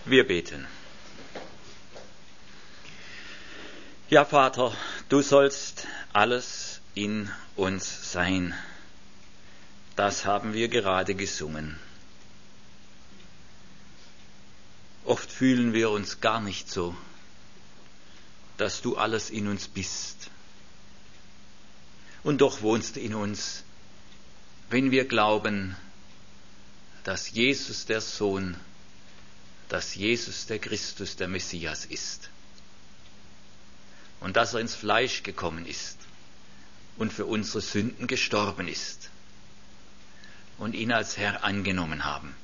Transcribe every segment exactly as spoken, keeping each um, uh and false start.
Wir beten. Ja, Vater, du sollst alles in uns sein. Das haben wir gerade gesungen. Oft fühlen wir uns gar nicht so, dass du alles in uns bist. Und doch wohnst du in uns, wenn wir glauben, dass Jesus der Sohn, dass Jesus der Christus, der Messias ist. Und dass er ins Fleisch gekommen ist und für unsere Sünden gestorben ist und ihn als Herr angenommen haben.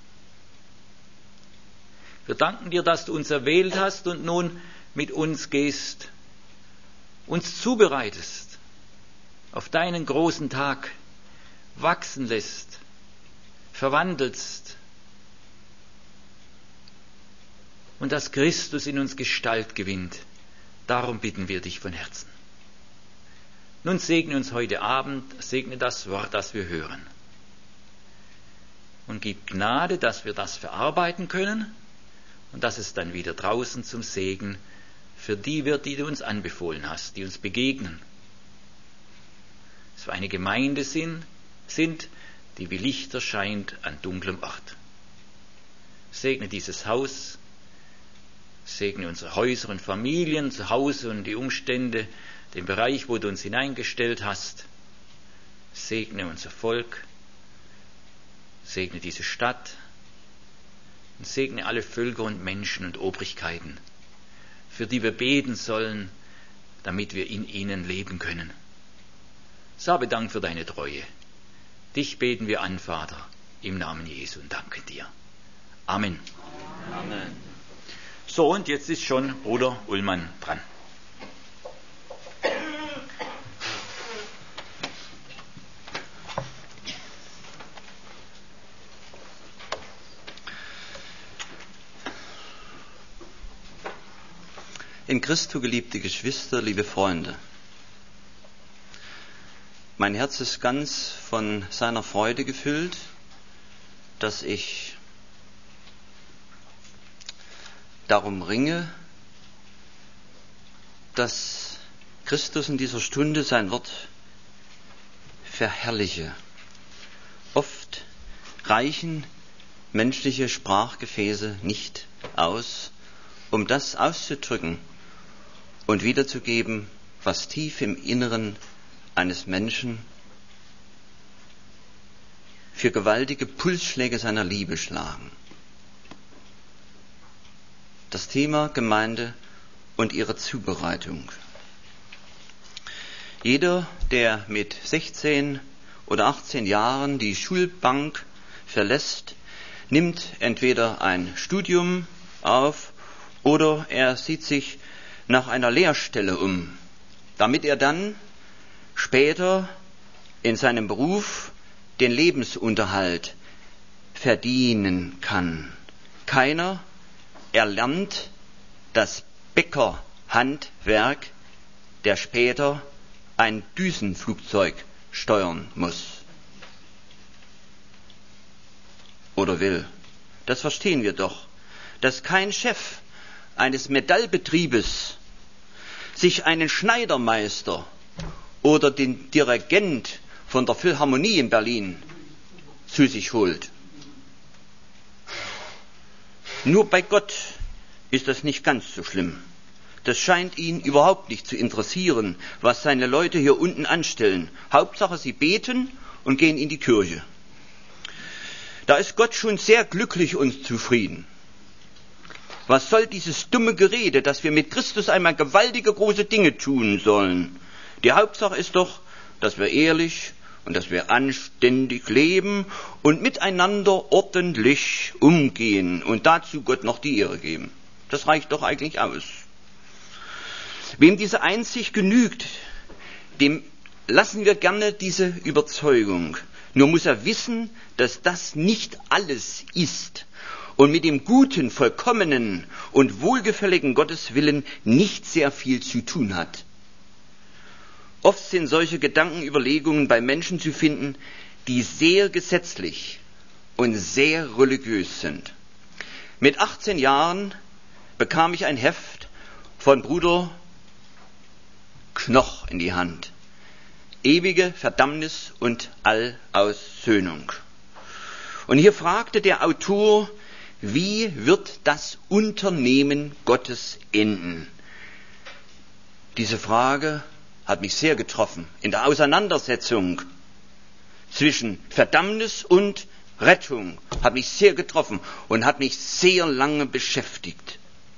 Wir danken dir, dass du uns erwählt hast und nun mit uns gehst, uns zubereitest, auf deinen großen Tag wachsen lässt, verwandelst und dass Christus in uns Gestalt gewinnt. Darum bitten wir dich von Herzen. Nun segne uns heute Abend, segne das Wort, das wir hören. Und gib Gnade, dass wir das verarbeiten können und dass es dann wieder draußen zum Segen für die wird, die du uns anbefohlen hast, die uns begegnen. Dass wir eine Gemeinde sind, sind, die wie Licht erscheint an dunklem Ort. Segne dieses Haus, segne unsere Häuser und Familien, zu Hause und die Umstände, den Bereich, wo du uns hineingestellt hast. Segne unser Volk, segne diese Stadt und segne alle Völker und Menschen und Obrigkeiten, für die wir beten sollen, damit wir in ihnen leben können. So habe Dank für deine Treue. Dich beten wir an, Vater, im Namen Jesu und danken dir. Amen. Amen. So, und jetzt ist schon Bruder Ullmann dran. In Christo geliebte Geschwister, liebe Freunde, mein Herz ist ganz von seiner Freude gefüllt, dass ich darum ringe, dass Christus in dieser Stunde sein Wort verherrliche. Oft reichen menschliche Sprachgefäße nicht aus, um das auszudrücken und wiederzugeben, was tief im Inneren eines Menschen für gewaltige Pulsschläge seiner Liebe schlagen. Das Thema Gemeinde und ihre Zubereitung. Jeder, der mit sechzehn oder achtzehn Jahren die Schulbank verlässt, nimmt entweder ein Studium auf oder er sieht sich nach einer Lehrstelle um, damit er dann später in seinem Beruf den Lebensunterhalt verdienen kann. Keiner erlernt das Bäckerhandwerk, der später ein Düsenflugzeug steuern muss oder will. Das verstehen wir doch, dass kein Chef eines Metallbetriebes sich einen Schneidermeister oder den Dirigent von der Philharmonie in Berlin zu sich holt. Nur bei Gott ist das nicht ganz so schlimm. Das scheint ihn überhaupt nicht zu interessieren, was seine Leute hier unten anstellen. Hauptsache, sie beten und gehen in die Kirche. Da ist Gott schon sehr glücklich und zufrieden. Was soll dieses dumme Gerede, dass wir mit Christus einmal gewaltige große Dinge tun sollen? Die Hauptsache ist doch, dass wir ehrlich und dass wir anständig leben und miteinander ordentlich umgehen und dazu Gott noch die Ehre geben. Das reicht doch eigentlich aus. Wem diese Einsicht genügt, dem lassen wir gerne diese Überzeugung. Nur muss er wissen, dass das nicht alles ist und mit dem guten, vollkommenen und wohlgefälligen Gotteswillen nicht sehr viel zu tun hat. Oft sind solche Gedankenüberlegungen bei Menschen zu finden, die sehr gesetzlich und sehr religiös sind. Mit achtzehn Jahren bekam ich ein Heft von Bruder Knoch in die Hand. Ewige Verdammnis und Allaussöhnung. Und hier fragte der Autor, wie wird das Unternehmen Gottes enden? Diese Frage hat mich sehr getroffen in der Auseinandersetzung zwischen Verdammnis und Rettung, hat mich sehr getroffen und hat mich sehr lange beschäftigt.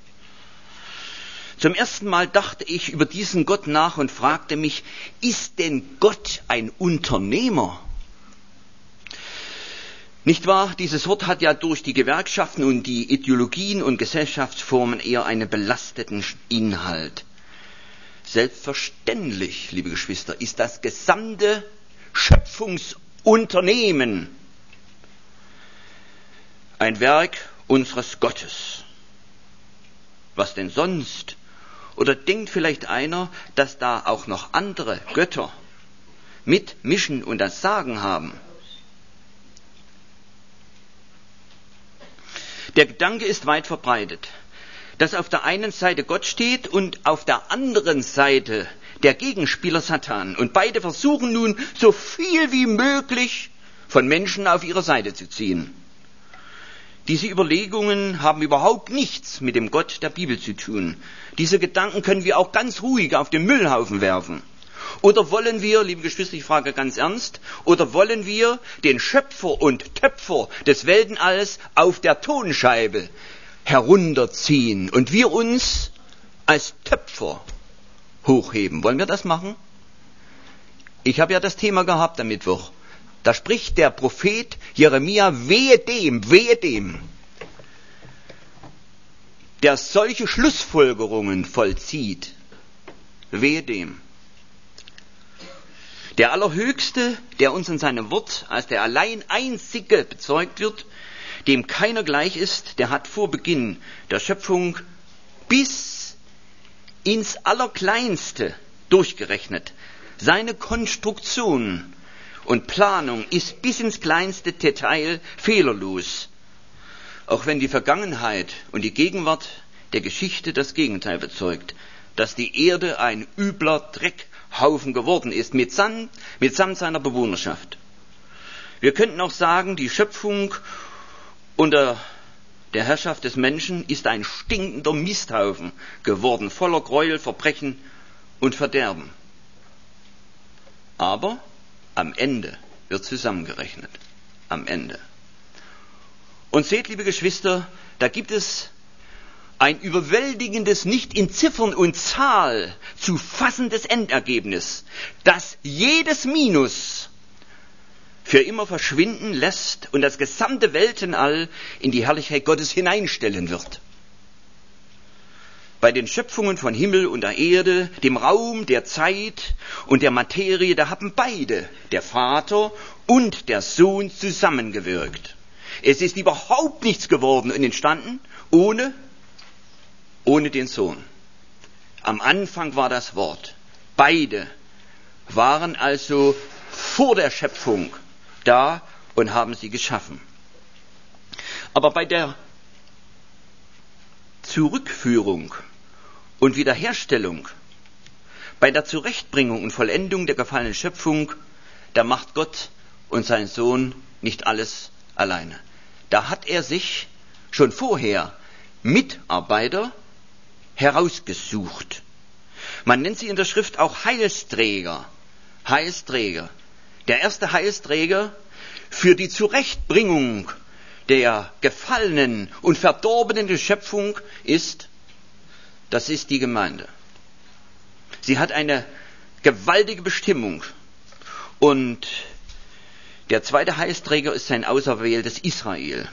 Zum ersten Mal dachte ich über diesen Gott nach und fragte mich, ist denn Gott ein Unternehmer? Nicht wahr? Dieses Wort hat ja durch die Gewerkschaften und die Ideologien und Gesellschaftsformen eher einen belasteten Inhalt. Selbstverständlich, liebe Geschwister, ist das gesamte Schöpfungsunternehmen ein Werk unseres Gottes. Was denn sonst? Oder denkt vielleicht einer, dass da auch noch andere Götter mitmischen und das Sagen haben? Der Gedanke ist weit verbreitet, dass auf der einen Seite Gott steht und auf der anderen Seite der Gegenspieler Satan. Und beide versuchen nun, so viel wie möglich von Menschen auf ihre Seite zu ziehen. Diese Überlegungen haben überhaupt nichts mit dem Gott der Bibel zu tun. Diese Gedanken können wir auch ganz ruhig auf den Müllhaufen werfen. Oder wollen wir, liebe Geschwister, ich frage ganz ernst, oder wollen wir den Schöpfer und Töpfer des Weltenalls auf der Tonscheibe herunterziehen und wir uns als Töpfer hochheben? Wollen wir das machen? Ich habe ja das Thema gehabt am Mittwoch. Da spricht der Prophet Jeremia, wehe dem, wehe dem, der solche Schlussfolgerungen vollzieht. Wehe dem. Der Allerhöchste, der uns in seinem Wort als der allein Einzige bezeugt wird, dem keiner gleich ist, der hat vor Beginn der Schöpfung bis ins Allerkleinste durchgerechnet. Seine Konstruktion und Planung ist bis ins kleinste Detail fehlerlos. Auch wenn die Vergangenheit und die Gegenwart der Geschichte das Gegenteil bezeugt, dass die Erde ein übler Dreckhaufen geworden ist, mitsamt, mitsamt seiner Bewohnerschaft. Wir könnten auch sagen, die Schöpfung unter der Herrschaft des Menschen ist ein stinkender Misthaufen geworden, voller Gräuel, Verbrechen und Verderben. Aber am Ende wird zusammengerechnet. Am Ende. Und seht, liebe Geschwister, da gibt es ein überwältigendes, nicht in Ziffern und Zahl zu fassendes Endergebnis, das jedes Minus für immer verschwinden lässt und das gesamte Weltenall in die Herrlichkeit Gottes hineinstellen wird. Bei den Schöpfungen von Himmel und der Erde, dem Raum, der Zeit und der Materie, da haben beide, der Vater und der Sohn, zusammengewirkt. Es ist überhaupt nichts geworden und entstanden ohne, ohne den Sohn. Am Anfang war das Wort. Beide waren also vor der Schöpfung da und haben sie geschaffen. Aber bei der Zurückführung und Wiederherstellung, bei der Zurechtbringung und Vollendung der gefallenen Schöpfung, da macht Gott und sein Sohn nicht alles alleine. Da hat er sich schon vorher Mitarbeiter herausgesucht. Man nennt sie in der Schrift auch Heilsträger. Heilsträger. Der erste Heilsträger für die Zurechtbringung der gefallenen und verdorbenen Schöpfung ist, das ist die Gemeinde. Sie hat eine gewaltige Bestimmung. Und der zweite Heilsträger ist sein auserwähltes Israel.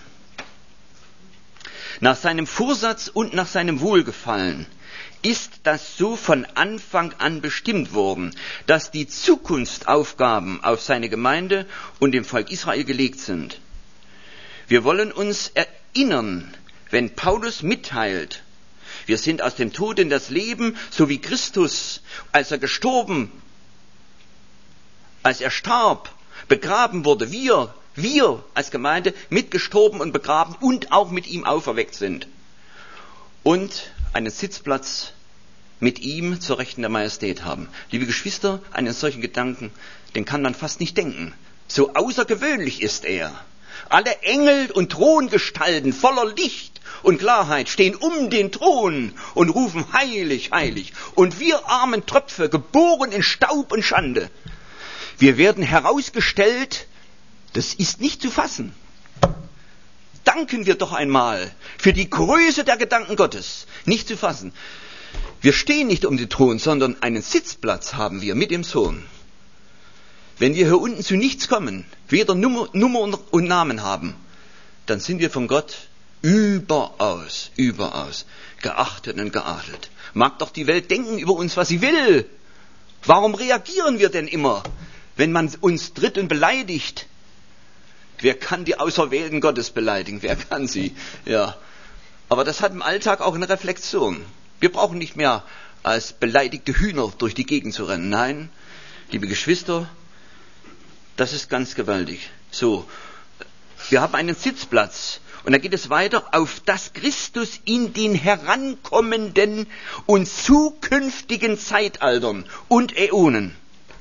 Nach seinem Vorsatz und nach seinem Wohlgefallen ist das so von Anfang an bestimmt worden, dass die Zukunftsaufgaben auf seine Gemeinde und dem Volk Israel gelegt sind. Wir wollen uns erinnern, wenn Paulus mitteilt, wir sind aus dem Tod in das Leben, so wie Christus, als er gestorben, als er starb, begraben wurde, wir wir als Gemeinde mitgestorben und begraben und auch mit ihm auferweckt sind. Und einen Sitzplatz mit ihm zur Rechten der Majestät haben. Liebe Geschwister, einen solchen Gedanken, den kann man fast nicht denken. So außergewöhnlich ist er. Alle Engel und Throngestalten voller Licht und Klarheit stehen um den Thron und rufen heilig, heilig. Und wir armen Tröpfe, geboren in Staub und Schande, wir werden herausgestellt, das ist nicht zu fassen. Danken wir doch einmal für die Größe der Gedanken Gottes, nicht zu fassen. Wir stehen nicht um den Thron, sondern einen Sitzplatz haben wir mit dem Sohn. Wenn wir hier unten zu nichts kommen, weder Nummer, Nummer und Namen haben, dann sind wir von Gott überaus, überaus geachtet und geadelt. Mag doch die Welt denken über uns, was sie will. Warum reagieren wir denn immer, wenn man uns tritt und beleidigt? Wer kann die Auserwählten Gottes beleidigen? Wer kann sie? Ja. Aber das hat im Alltag auch eine Reflexion. Wir brauchen nicht mehr als beleidigte Hühner durch die Gegend zu rennen. Nein, liebe Geschwister, das ist ganz gewaltig. So, wir haben einen Sitzplatz. Und da geht es weiter, auf das Christus in den herankommenden und zukünftigen Zeitaltern und Äonen.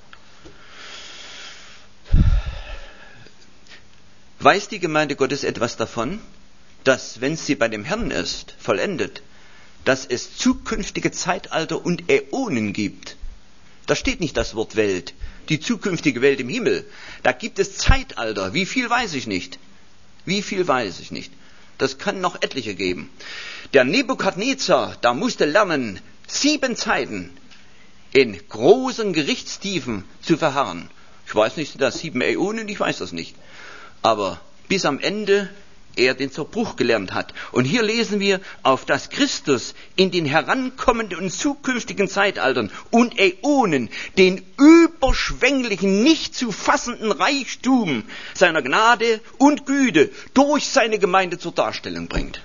Weiß die Gemeinde Gottes etwas davon, dass, wenn sie bei dem Herrn ist, vollendet, dass es zukünftige Zeitalter und Äonen gibt? Da steht nicht das Wort Welt, die zukünftige Welt im Himmel. Da gibt es Zeitalter. Wie viel weiß ich nicht. Wie viel weiß ich nicht. Das kann noch etliche geben. Der Nebukadnezar, da musste lernen, sieben Zeiten in großen Gerichtstiefen zu verharren. Ich weiß nicht, sind das sieben Äonen? Ich weiß das nicht. Aber bis am Ende er den Zerbruch gelernt hat. Und hier lesen wir, auf das Christus in den herankommenden und zukünftigen Zeitaltern und Äonen den überschwänglichen, nicht zu fassenden Reichtum seiner Gnade und Güte durch seine Gemeinde zur Darstellung bringt.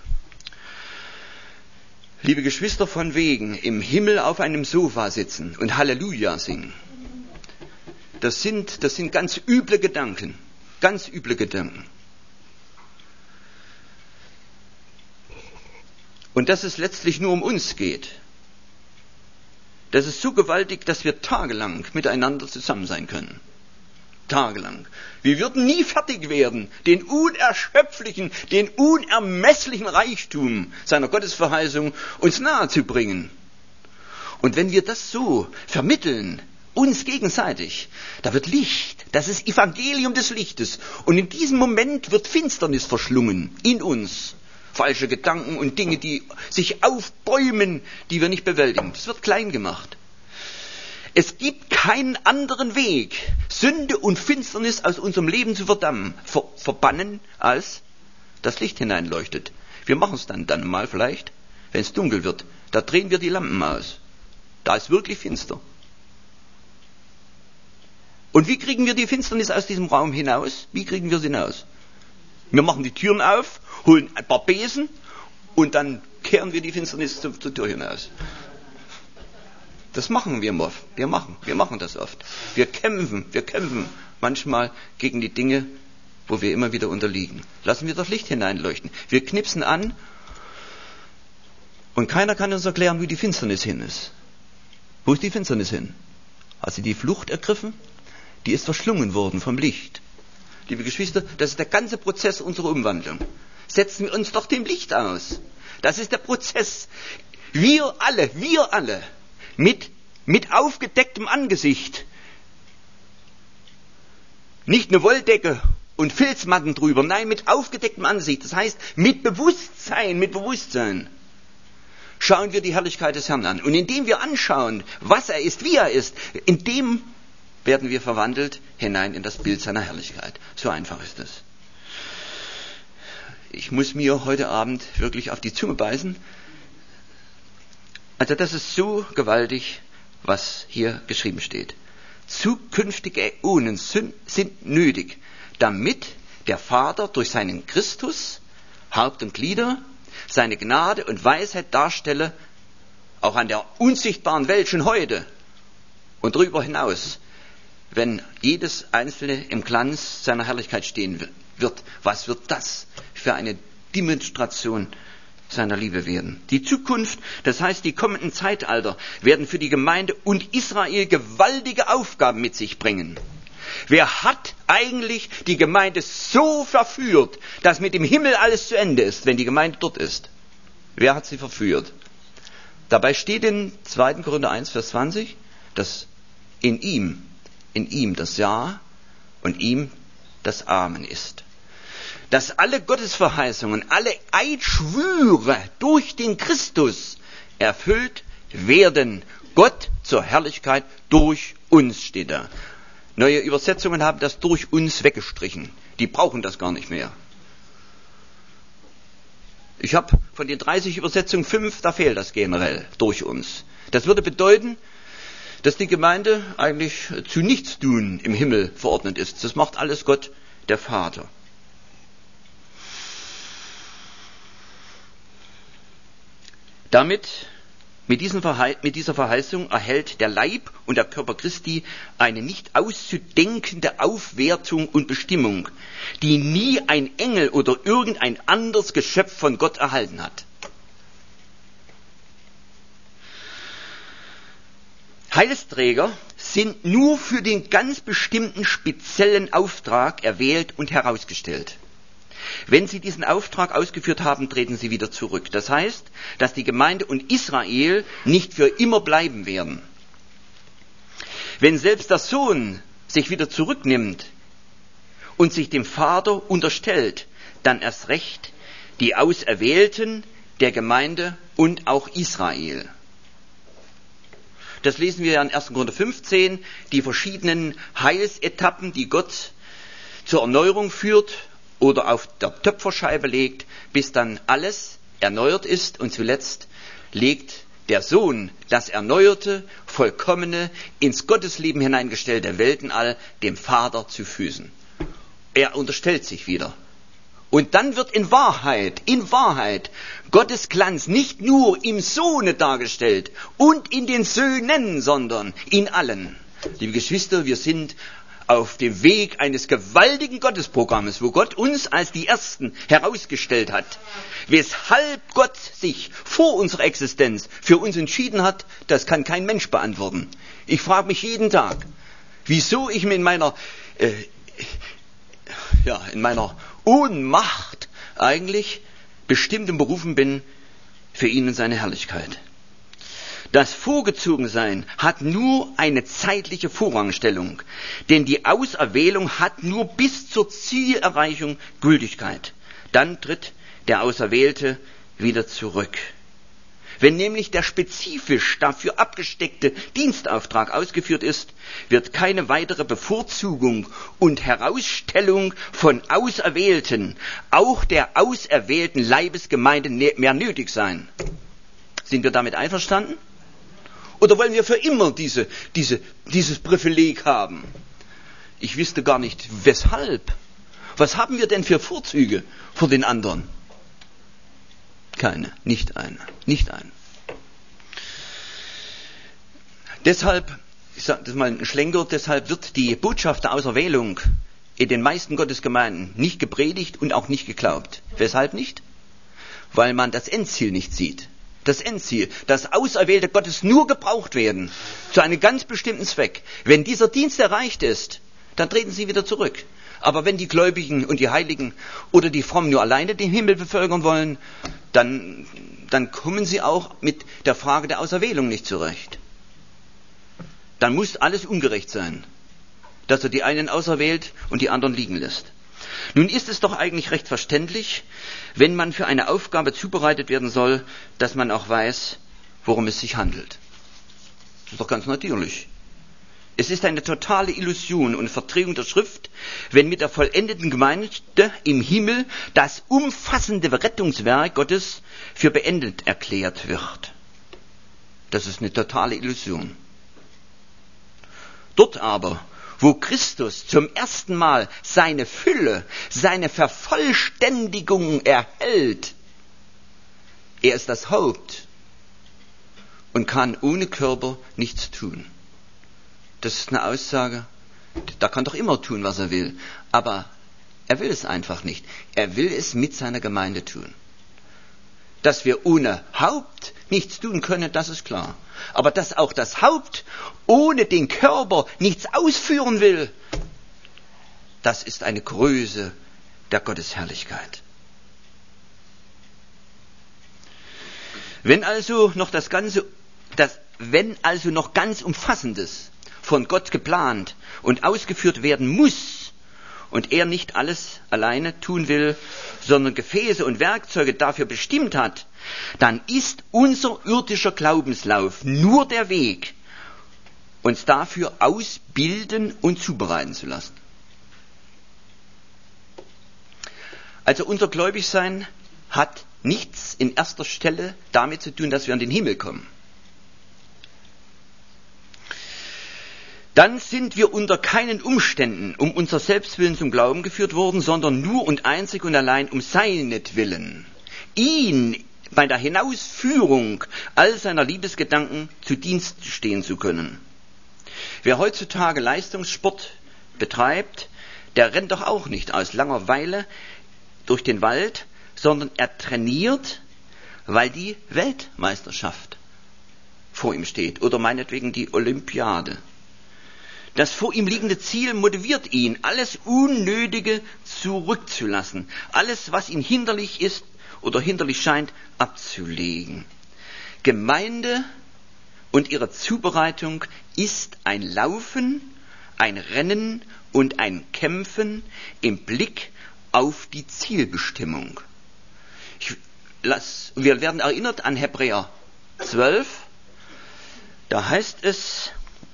Liebe Geschwister, von wegen im Himmel auf einem Sofa sitzen und Halleluja singen, das sind, das sind ganz üble Gedanken, ganz üble Gedanken. Und dass es letztlich nur um uns geht. Das ist so gewaltig, dass wir tagelang miteinander zusammen sein können. Tagelang. Wir würden nie fertig werden, den unerschöpflichen, den unermesslichen Reichtum seiner Gottesverheißung uns nahe zu bringen. Und wenn wir das so vermitteln, uns gegenseitig, da wird Licht, das ist Evangelium des Lichtes. Und in diesem Moment wird Finsternis verschlungen in uns. Falsche Gedanken und Dinge, die sich aufbäumen, die wir nicht bewältigen. Das wird klein gemacht. Es gibt keinen anderen Weg, Sünde und Finsternis aus unserem Leben zu verdammen, ver- verbannen, als das Licht hineinleuchtet. Wir machen es dann, dann mal vielleicht, wenn es dunkel wird. Da drehen wir die Lampen aus. Da ist wirklich finster. Und wie kriegen wir die Finsternis aus diesem Raum hinaus? Wie kriegen wir sie hinaus? Wir machen die Türen auf, holen ein paar Besen und dann kehren wir die Finsternis zur, zur Tür hinaus. Das machen wir oft. Wir machen, wir machen das oft. Wir kämpfen, wir kämpfen manchmal gegen die Dinge, wo wir immer wieder unterliegen. Lassen wir das Licht hineinleuchten. Wir knipsen an und keiner kann uns erklären, wie die Finsternis hin ist. Wo ist die Finsternis hin? Hat sie die Flucht ergriffen? Die ist verschlungen worden vom Licht. Liebe Geschwister, das ist der ganze Prozess unserer Umwandlung. Setzen wir uns doch dem Licht aus. Das ist der Prozess. Wir alle, wir alle, mit, mit aufgedecktem Angesicht, nicht eine Wolldecke und Filzmatten drüber, nein, mit aufgedecktem Angesicht, das heißt mit Bewusstsein, mit Bewusstsein, schauen wir die Herrlichkeit des Herrn an. Und indem wir anschauen, was er ist, wie er ist, in dem werden wir verwandelt hinein in das Bild seiner Herrlichkeit. So einfach ist es. Ich muss mir heute Abend wirklich auf die Zunge beißen. Also das ist so gewaltig, was hier geschrieben steht. Zukünftige Äonen sind nötig, damit der Vater durch seinen Christus, Haupt und Glieder, seine Gnade und Weisheit darstelle, auch an der unsichtbaren Welt schon heute und darüber hinaus, wenn jedes Einzelne im Glanz seiner Herrlichkeit stehen wird. Was wird das für eine Demonstration seiner Liebe werden? Die Zukunft, das heißt die kommenden Zeitalter, werden für die Gemeinde und Israel gewaltige Aufgaben mit sich bringen. Wer hat eigentlich die Gemeinde so verführt, dass mit dem Himmel alles zu Ende ist, wenn die Gemeinde dort ist? Wer hat sie verführt? Dabei steht in zweiter Korinther eins, Vers zwanzig, dass in ihm, in ihm das Ja und ihm das Amen ist. Dass alle Gottesverheißungen, alle Eidschwüre durch den Christus erfüllt werden. Gott zur Herrlichkeit durch uns, steht da. Neue Übersetzungen haben das durch uns weggestrichen. Die brauchen das gar nicht mehr. Ich habe von den dreißig Übersetzungen fünf, da fehlt das generell, durch uns. Das würde bedeuten, dass die Gemeinde eigentlich zu Nichtstun im Himmel verordnet ist. Das macht alles Gott, der Vater. Damit, mit, diesen Verhei- mit dieser Verheißung erhält der Leib und der Körper Christi eine nicht auszudenkende Aufwertung und Bestimmung, die nie ein Engel oder irgendein anderes Geschöpf von Gott erhalten hat. Heilsträger sind nur für den ganz bestimmten speziellen Auftrag erwählt und herausgestellt. Wenn sie diesen Auftrag ausgeführt haben, treten sie wieder zurück. Das heißt, dass die Gemeinde und Israel nicht für immer bleiben werden. Wenn selbst der Sohn sich wieder zurücknimmt und sich dem Vater unterstellt, dann erst recht die Auserwählten der Gemeinde und auch Israel. Das lesen wir ja in erster Korinther fünfzehn, die verschiedenen Heilsetappen, die Gott zur Erneuerung führt oder auf der Töpferscheibe legt, bis dann alles erneuert ist und zuletzt legt der Sohn das erneuerte, vollkommene, ins Gottesleben hineingestellte Weltenall dem Vater zu Füßen. Er unterstellt sich wieder. Und dann wird in Wahrheit, in Wahrheit Gottes Glanz nicht nur im Sohne dargestellt und in den Söhnen, sondern in allen. Liebe Geschwister, wir sind auf dem Weg eines gewaltigen Gottesprogrammes, wo Gott uns als die Ersten herausgestellt hat. Weshalb Gott sich vor unserer Existenz für uns entschieden hat, das kann kein Mensch beantworten. Ich frage mich jeden Tag, wieso ich mir in meiner, äh, ja, in meiner Ohnmacht eigentlich bestimmt und berufen bin für ihn und seine Herrlichkeit. Das Vorgezogensein hat nur eine zeitliche Vorrangstellung, denn die Auserwählung hat nur bis zur Zielerreichung Gültigkeit. Dann tritt der Auserwählte wieder zurück. Wenn nämlich der spezifisch dafür abgesteckte Dienstauftrag ausgeführt ist, wird keine weitere Bevorzugung und Herausstellung von Auserwählten, auch der auserwählten Leibesgemeinde, mehr nötig sein. Sind wir damit einverstanden? Oder wollen wir für immer diese, diese, dieses Privileg haben? Ich wüsste gar nicht, weshalb. Was haben wir denn für Vorzüge vor den anderen? Keine, nicht eine, nicht eine. Deshalb, ich sage das mal ein Schlenker, deshalb wird die Botschaft der Auserwählung in den meisten Gottesgemeinden nicht gepredigt und auch nicht geglaubt. Weshalb nicht? Weil man das Endziel nicht sieht. Das Endziel, dass Auserwählte Gottes nur gebraucht werden, zu einem ganz bestimmten Zweck. Wenn dieser Dienst erreicht ist, dann treten sie wieder zurück. Aber wenn die Gläubigen und die Heiligen oder die Frommen nur alleine den Himmel bevölkern wollen, dann, dann kommen sie auch mit der Frage der Auserwählung nicht zurecht. Dann muss alles ungerecht sein, dass er die einen auserwählt und die anderen liegen lässt. Nun ist es doch eigentlich recht verständlich, wenn man für eine Aufgabe zubereitet werden soll, dass man auch weiß, worum es sich handelt. Das ist doch ganz natürlich. Es ist eine totale Illusion und Verdrehung der Schrift, wenn mit der vollendeten Gemeinde im Himmel das umfassende Rettungswerk Gottes für beendet erklärt wird. Das ist eine totale Illusion. Dort aber, wo Christus zum ersten Mal seine Fülle, seine Vervollständigung erhält, er ist das Haupt und kann ohne Körper nichts tun. Das ist eine Aussage, Da kann doch immer tun, was er will. Aber er will es einfach nicht. Er will es mit seiner Gemeinde tun. Dass wir ohne Haupt nichts tun können, das ist klar. Aber dass auch das Haupt ohne den Körper nichts ausführen will, das ist eine Größe der Gottesherrlichkeit. Wenn also noch das Ganze, das, wenn also noch ganz Umfassendes von Gott geplant und ausgeführt werden muss und er nicht alles alleine tun will, sondern Gefäße und Werkzeuge dafür bestimmt hat, dann ist unser irdischer Glaubenslauf nur der Weg, uns dafür ausbilden und zubereiten zu lassen. Also unser Gläubigsein hat nichts in erster Stelle damit zu tun, dass wir an den Himmel kommen. Dann sind wir unter keinen Umständen um unser Selbstwillen zum Glauben geführt worden, sondern nur und einzig und allein um seinetwillen, ihn bei der Hinausführung all seiner Liebesgedanken zu Dienst stehen zu können. Wer heutzutage Leistungssport betreibt, der rennt doch auch nicht aus Langeweile durch den Wald, sondern er trainiert, weil die Weltmeisterschaft vor ihm steht oder meinetwegen die Olympiade. Das vor ihm liegende Ziel motiviert ihn, alles Unnötige zurückzulassen, alles, was ihm hinderlich ist oder hinderlich scheint, abzulegen. Gemeinde und ihre Zubereitung ist ein Laufen, ein Rennen und ein Kämpfen im Blick auf die Zielbestimmung. Ich lass, wir werden erinnert an Hebräer zwölf, da heißt es,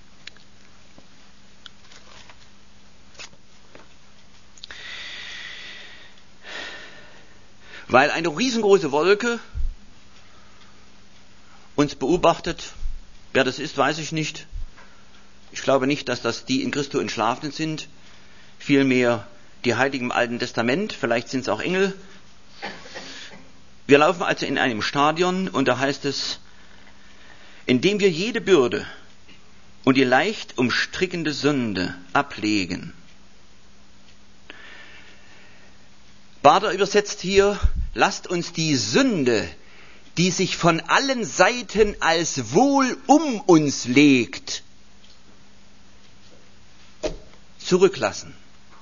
weil eine riesengroße Wolke uns beobachtet. Wer das ist, weiß ich nicht. Ich glaube nicht, dass das die in Christo Entschlafenen sind. Vielmehr die Heiligen im Alten Testament. Vielleicht sind es auch Engel. Wir laufen also in einem Stadion und da heißt es, indem wir jede Bürde und die leicht umstrickende Sünde ablegen. Bader übersetzt hier, lasst uns die Sünde, die sich von allen Seiten als wohl um uns legt, zurücklassen.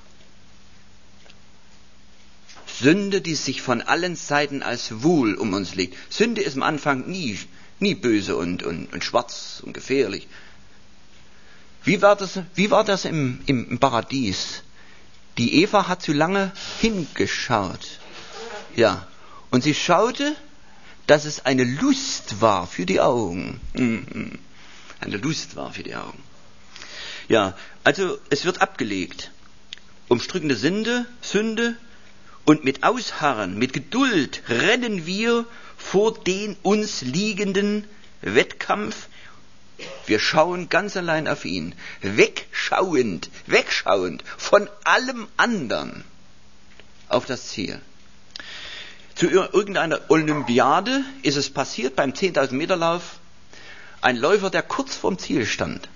Sünde, die sich von allen Seiten als wohl um uns legt. Sünde ist am Anfang nie, nie böse und, und, und schwarz und gefährlich. Wie war das, wie war das im, im, im Paradies? Die Eva hat zu lange hingeschaut. Ja. Und sie schaute, dass es eine Lust war für die Augen. Mhm. Eine Lust war für die Augen. Ja, also es wird abgelegt. Umstrickende Sünde, Sünde und mit Ausharren, mit Geduld rennen wir vor den uns liegenden Wettkampf. Wir schauen ganz allein auf ihn, wegschauend, wegschauend von allem anderen auf das Ziel. Zu irgendeiner Olympiade ist es passiert, beim zehntausend Meter Lauf, ein Läufer, der kurz vorm Ziel stand.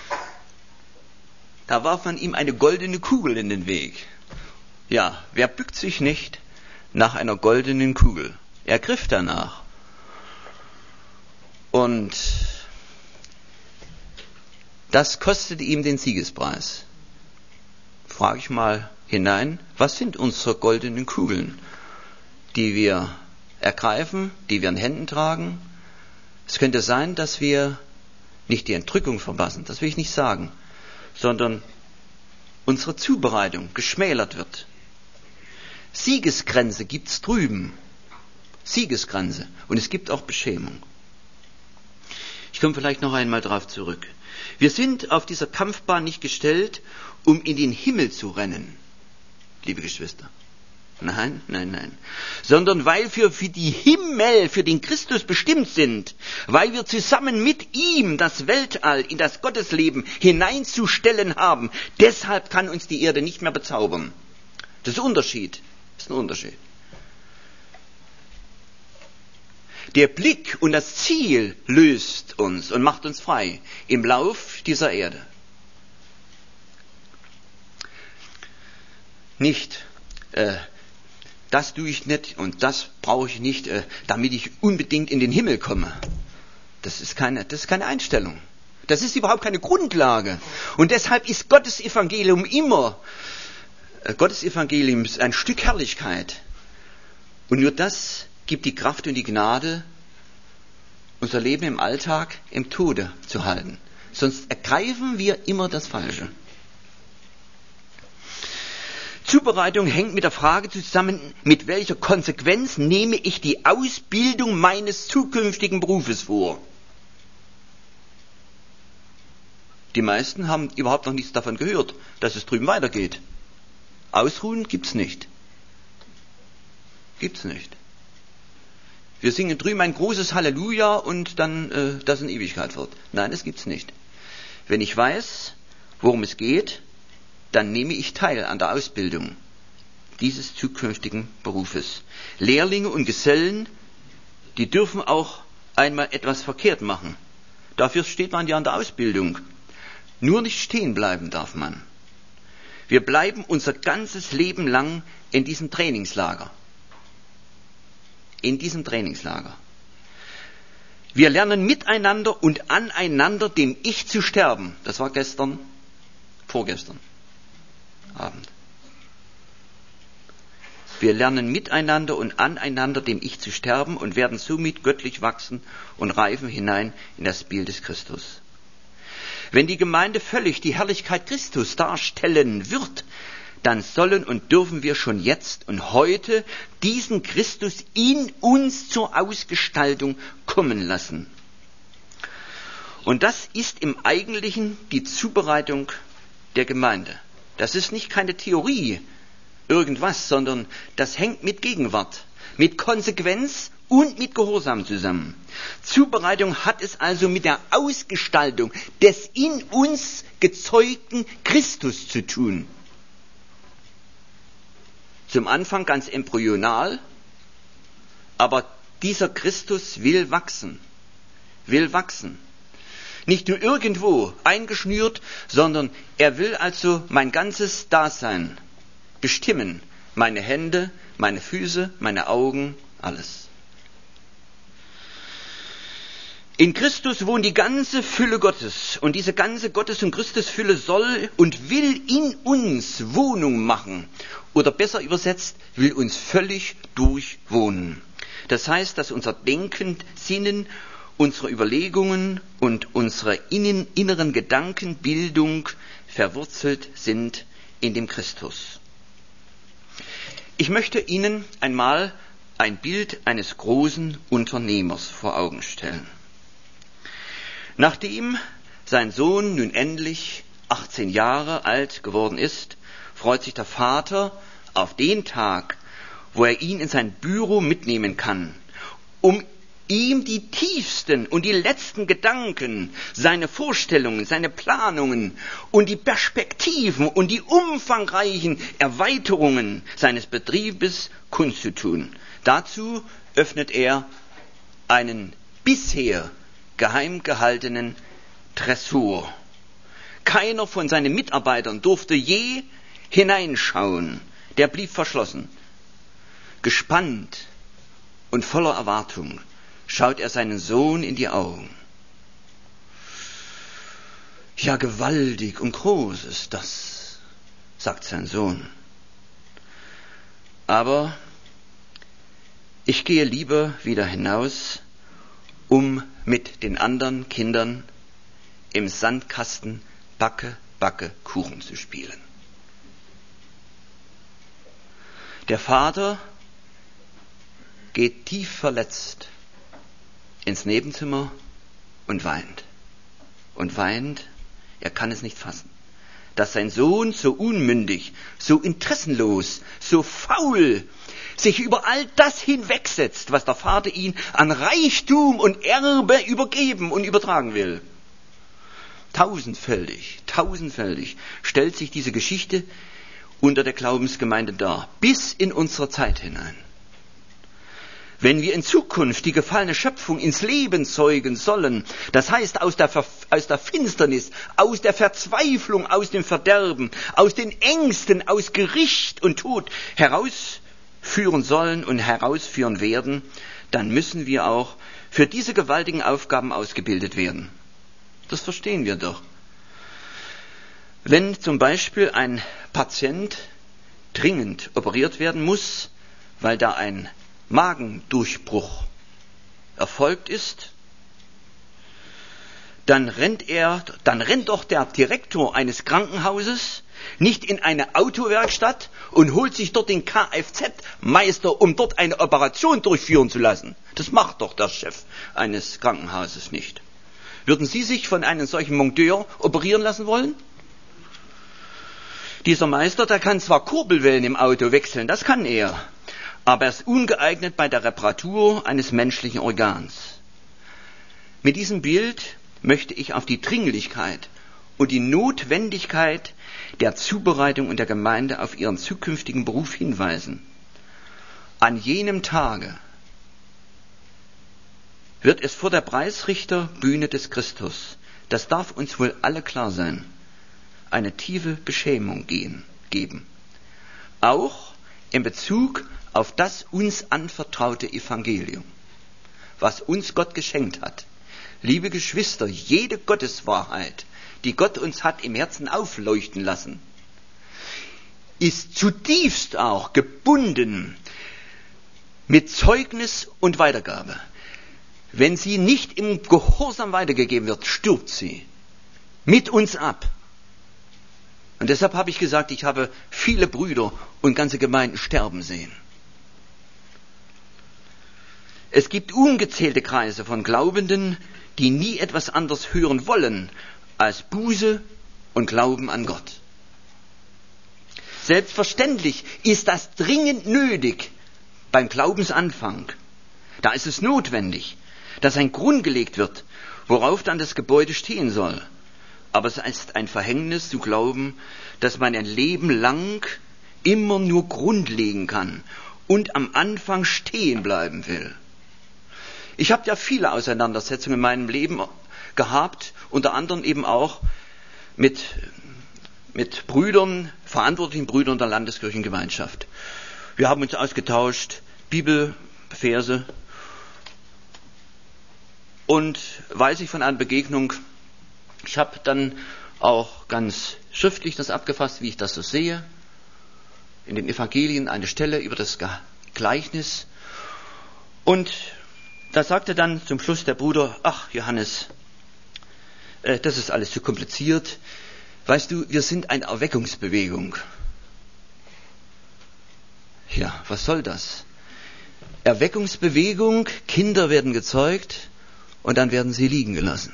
Da warf man ihm eine goldene Kugel in den Weg. Ja, wer bückt sich nicht nach einer goldenen Kugel? Er griff danach. Und das kostete ihm den Siegespreis. Frage ich mal hinein, was sind unsere goldenen Kugeln, die wir ergreifen, die wir in Händen tragen? Es könnte sein, dass wir nicht die Entrückung verpassen, das will ich nicht sagen, sondern unsere Zubereitung geschmälert wird. Siegesgrenze gibt's drüben. Siegesgrenze. Und es gibt auch Beschämung. Ich komme vielleicht noch einmal darauf zurück. Wir sind auf dieser Kampfbahn nicht gestellt, um in den Himmel zu rennen, liebe Geschwister. Nein, nein, nein. Sondern weil wir für die Himmel, für den Christus bestimmt sind, weil wir zusammen mit ihm das Weltall in das Gottesleben hineinzustellen haben. Deshalb kann uns die Erde nicht mehr bezaubern. Das ist ein Unterschied. Das ist ein Unterschied. Der Blick und das Ziel löst uns und macht uns frei im Lauf dieser Erde. nicht, äh, das tue ich nicht und das brauche ich nicht, äh, damit ich unbedingt in den Himmel komme. Das ist keine, das ist keine Einstellung. Das ist überhaupt keine Grundlage. Und deshalb ist Gottes Evangelium immer, äh, Gottes Evangelium ist ein Stück Herrlichkeit. Und nur das gibt die Kraft und die Gnade, unser Leben im Alltag im Tode zu halten. Sonst ergreifen wir immer das Falsche. Zubereitung hängt mit der Frage zusammen, mit welcher Konsequenz nehme ich die Ausbildung meines zukünftigen Berufes vor. Die meisten haben überhaupt noch nichts davon gehört, dass es drüben weitergeht. Ausruhen gibt's nicht. Gibt's nicht. Wir singen drüben ein großes Halleluja und dann äh, das in Ewigkeit wird. Nein, das gibt's nicht. Wenn ich weiß, worum es geht, dann nehme ich teil an der Ausbildung dieses zukünftigen Berufes. Lehrlinge und Gesellen, die dürfen auch einmal etwas verkehrt machen. Dafür steht man ja an der Ausbildung. Nur nicht stehen bleiben darf man. Wir bleiben unser ganzes Leben lang in diesem Trainingslager. In diesem Trainingslager. Wir lernen miteinander und aneinander dem Ich zu sterben. Das war gestern, vorgestern Abend. Wir lernen miteinander und aneinander dem Ich zu sterben und werden somit göttlich wachsen und reifen hinein in das Bild des Christus. Wenn die Gemeinde völlig die Herrlichkeit Christus darstellen wird, dann sollen und dürfen wir schon jetzt und heute diesen Christus in uns zur Ausgestaltung kommen lassen. Und das ist im Eigentlichen die Zubereitung der Gemeinde. Das ist nicht keine Theorie, irgendwas, sondern das hängt mit Gegenwart, mit Konsequenz und mit Gehorsam zusammen. Zubereitung hat es also mit der Ausgestaltung des in uns gezeugten Christus zu tun. Zum Anfang ganz embryonal, aber dieser Christus will wachsen, will wachsen. Nicht nur irgendwo eingeschnürt, sondern er will also mein ganzes Dasein bestimmen. Meine Hände, meine Füße, meine Augen, alles. In Christus wohnt die ganze Fülle Gottes und diese ganze Gottes- und Christusfülle soll und will in uns Wohnung machen. Oder besser übersetzt, will uns völlig durchwohnen. Das heißt, dass unser Denken, Sinnen, unsere Überlegungen und unsere innen, inneren Gedankenbildung verwurzelt sind in dem Christus. Ich möchte Ihnen einmal ein Bild eines großen Unternehmers vor Augen stellen. Nachdem sein Sohn nun endlich achtzehn Jahre alt geworden ist, freut sich der Vater auf den Tag, wo er ihn in sein Büro mitnehmen kann, um ihm die tiefsten und die letzten Gedanken, seine Vorstellungen, seine Planungen und die Perspektiven und die umfangreichen Erweiterungen seines Betriebes kundzutun. Dazu öffnet er einen bisher geheim gehaltenen Tresor. Keiner von seinen Mitarbeitern durfte je hineinschauen. Der blieb verschlossen. Gespannt und voller Erwartung schaut er seinen Sohn in die Augen. Ja, gewaltig und groß ist das, sagt sein Sohn. Aber ich gehe lieber wieder hinaus, um mit den anderen Kindern im Sandkasten Backe, Backe, Kuchen zu spielen. Der Vater geht tief verletzt ins Nebenzimmer und weint. Und weint, er kann es nicht fassen, dass sein Sohn so unmündig, so interessenlos, so faul sich über all das hinwegsetzt, was der Vater ihn an Reichtum und Erbe übergeben und übertragen will. Tausendfältig, tausendfältig stellt sich diese Geschichte unter der Glaubensgemeinde dar, bis in unsere Zeit hinein. Wenn wir in Zukunft die gefallene Schöpfung ins Leben zeugen sollen, das heißt aus der, Ver- aus der Finsternis, aus der Verzweiflung, aus dem Verderben, aus den Ängsten, aus Gericht und Tod herausführen sollen und herausführen werden, dann müssen wir auch für diese gewaltigen Aufgaben ausgebildet werden. Das verstehen wir doch. Wenn zum Beispiel ein Patient dringend operiert werden muss, weil da ein Magendurchbruch erfolgt ist, dann rennt er, dann rennt doch der Direktor eines Krankenhauses nicht in eine Autowerkstatt und holt sich dort den Kfz-Meister, um dort eine Operation durchführen zu lassen. Das macht doch der Chef eines Krankenhauses nicht. Würden Sie sich von einem solchen Monteur operieren lassen wollen? Dieser Meister, der kann zwar Kurbelwellen im Auto wechseln, das kann er, aber er ist ungeeignet bei der Reparatur eines menschlichen Organs. Mit diesem Bild möchte ich auf die Dringlichkeit und die Notwendigkeit der Zubereitung und der Gemeinde auf ihren zukünftigen Beruf hinweisen. An jenem Tage wird es vor der Preisrichterbühne des Christus, das darf uns wohl alle klar sein, eine tiefe Beschämung gehen, geben. Auch in Bezug auf das uns anvertraute Evangelium, was uns Gott geschenkt hat. Liebe Geschwister, jede Gotteswahrheit, die Gott uns hat im Herzen aufleuchten lassen, ist zutiefst auch gebunden mit Zeugnis und Weitergabe. Wenn sie nicht im Gehorsam weitergegeben wird, stirbt sie mit uns ab. Und deshalb habe ich gesagt, ich habe viele Brüder und ganze Gemeinden sterben sehen. Es gibt ungezählte Kreise von Glaubenden, die nie etwas anderes hören wollen als Buße und Glauben an Gott. Selbstverständlich ist das dringend nötig beim Glaubensanfang. Da ist es notwendig, dass ein Grund gelegt wird, worauf dann das Gebäude stehen soll. Aber es ist ein Verhängnis zu glauben, dass man ein Leben lang immer nur Grund legen kann und am Anfang stehen bleiben will. Ich habe ja viele Auseinandersetzungen in meinem Leben gehabt, unter anderem eben auch mit, mit Brüdern, verantwortlichen Brüdern der Landeskirchengemeinschaft. Wir haben uns ausgetauscht, Bibelverse, und weiß ich von einer Begegnung, ich habe dann auch ganz schriftlich das abgefasst, wie ich das so sehe, in den Evangelien eine Stelle über das Gleichnis. Und da sagte dann zum Schluss der Bruder, ach Johannes, äh, das ist alles zu kompliziert. Weißt du, wir sind eine Erweckungsbewegung. Ja, was soll das? Erweckungsbewegung, Kinder werden gezeugt und dann werden sie liegen gelassen.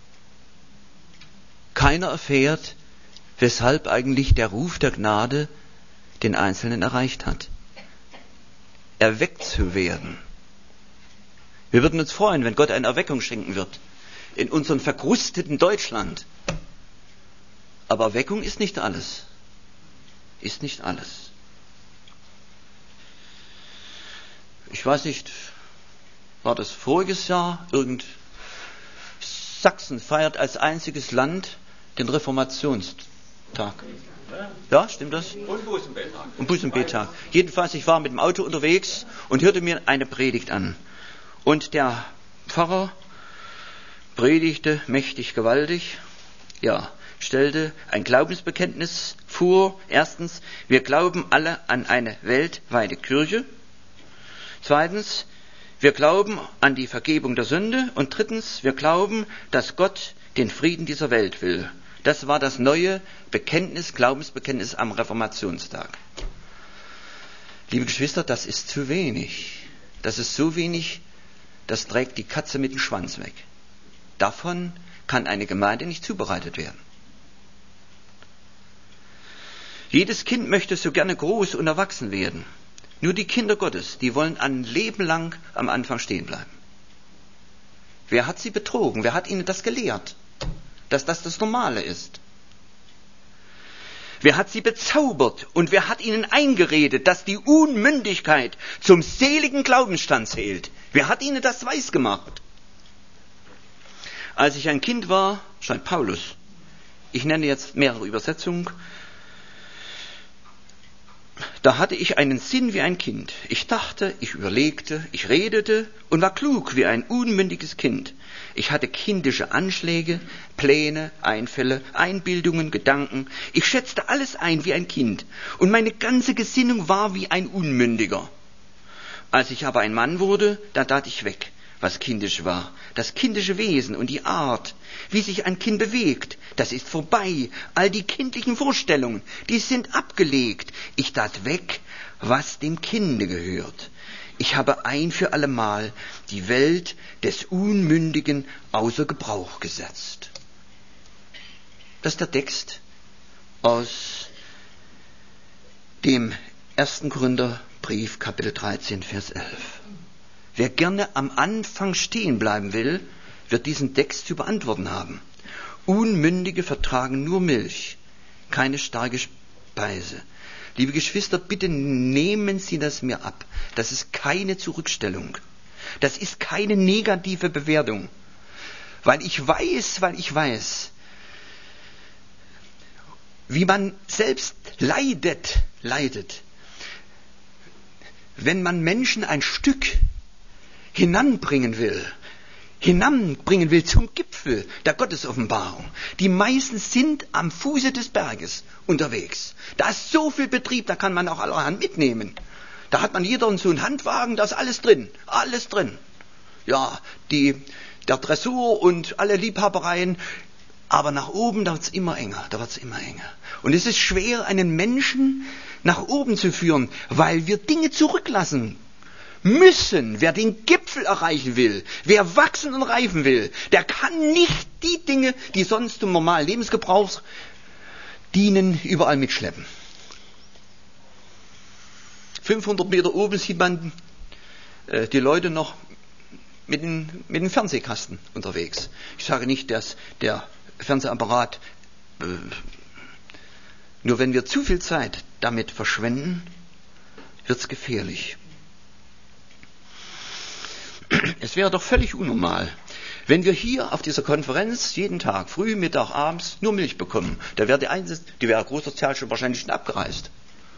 Keiner erfährt, weshalb eigentlich der Ruf der Gnade den Einzelnen erreicht hat. Erweckt zu werden. Wir würden uns freuen, wenn Gott eine Erweckung schenken wird in unserem verkrusteten Deutschland. Aber Erweckung ist nicht alles. Ist nicht alles. Ich weiß nicht, war das voriges Jahr? Irgend Sachsen feiert als einziges Land den Reformationstag. Ja, stimmt das? Und Bußenbettag. Und Bußenbettag. Jedenfalls, ich war mit dem Auto unterwegs und hörte mir eine Predigt an. Und der Pfarrer predigte mächtig gewaltig, ja, stellte ein Glaubensbekenntnis vor. Erstens, wir glauben alle an eine weltweite Kirche. Zweitens, wir glauben an die Vergebung der Sünde. Und drittens, wir glauben, dass Gott den Frieden dieser Welt will. Das war das neue Bekenntnis, Glaubensbekenntnis am Reformationstag. Liebe Geschwister, das ist zu wenig. Das ist so wenig, das trägt die Katze mit dem Schwanz weg. Davon kann eine Gemeinde nicht zubereitet werden. Jedes Kind möchte so gerne groß und erwachsen werden. Nur die Kinder Gottes, die wollen ein Leben lang am Anfang stehen bleiben. Wer hat sie betrogen? Wer hat ihnen das gelehrt? Dass das das Normale ist. Wer hat sie bezaubert und wer hat ihnen eingeredet, dass die Unmündigkeit zum seligen Glaubensstand zählt? Wer hat ihnen das weisgemacht? Als ich ein Kind war, schreibt Paulus, ich nenne jetzt mehrere Übersetzungen, da hatte ich einen Sinn wie ein Kind. Ich dachte, ich überlegte, ich redete und war klug wie ein unmündiges Kind. Ich hatte kindische Anschläge, Pläne, Einfälle, Einbildungen, Gedanken. Ich schätzte alles ein wie ein Kind und meine ganze Gesinnung war wie ein Unmündiger. Als ich aber ein Mann wurde, da tat ich weg, was kindisch war. Das kindische Wesen und die Art, wie sich ein Kind bewegt, das ist vorbei. All die kindlichen Vorstellungen, die sind abgelegt. Ich tat weg, was dem Kinde gehört. Ich habe ein für allemal die Welt des Unmündigen außer Gebrauch gesetzt. Das ist der Text aus dem ersten Korintherbrief, Kapitel dreizehn, Vers elf. Wer gerne am Anfang stehen bleiben will, wird diesen Text zu beantworten haben. Unmündige vertragen nur Milch, keine starke Speise. Liebe Geschwister, bitte nehmen Sie das mir ab. Das ist keine Zurückstellung. Das ist keine negative Bewertung. Weil ich weiß, weil ich weiß, wie man selbst leidet, leidet, wenn man Menschen ein Stück hinanbringen will, hinanbringen will zum Gipfel der Gottesoffenbarung. Die meisten sind am Fuße des Berges unterwegs. Da ist so viel Betrieb, da kann man auch allerhand mitnehmen. Da hat man jeder so einen Handwagen, da ist alles drin, alles drin. Ja, die, der Dressur und alle Liebhabereien, aber nach oben, da wird es immer enger, da wird es immer enger. Und es ist schwer, einen Menschen nach oben zu führen, weil wir Dinge zurücklassen müssen. Wer den Gipfel erreichen will, wer wachsen und reifen will, der kann nicht die Dinge, die sonst zum normalen Lebensgebrauch dienen, überall mitschleppen. fünfhundert Meter oben sieht man äh, die Leute noch mit den, mit den Fernsehkasten unterwegs. Ich sage nicht, dass der Fernsehapparat, äh, nur wenn wir zu viel Zeit damit verschwenden, wird es gefährlich. Es wäre doch völlig unnormal, wenn wir hier auf dieser Konferenz jeden Tag, früh, Mittag, abends, nur Milch bekommen. Da wäre die, Einzel- die wäre großer Zahl schon wahrscheinlich schon abgereist.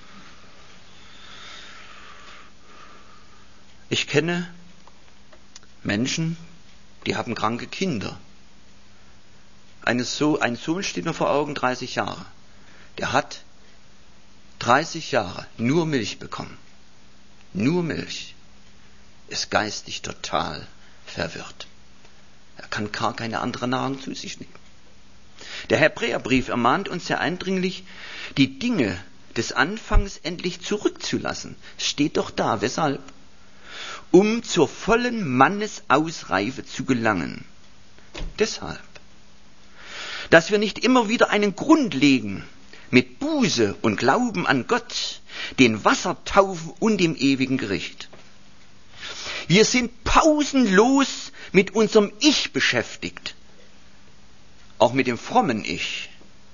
Ich kenne Menschen, die haben kranke Kinder. Eine so- ein Sohn steht mir vor Augen, dreißig Jahre. Der hat dreißig Jahre nur Milch bekommen. Nur Milch. Ist geistig total verwirrt. Er kann gar keine andere Nahrung zu sich nehmen. Der Hebräerbrief ermahnt uns sehr eindringlich, die Dinge des Anfangs endlich zurückzulassen. Steht doch da. Weshalb? Um zur vollen Mannesausreife zu gelangen. Deshalb. Dass wir nicht immer wieder einen Grund legen mit Buße und Glauben an Gott, den Wassertaufen und dem ewigen Gericht. Wir sind pausenlos mit unserem Ich beschäftigt. Auch mit dem frommen Ich.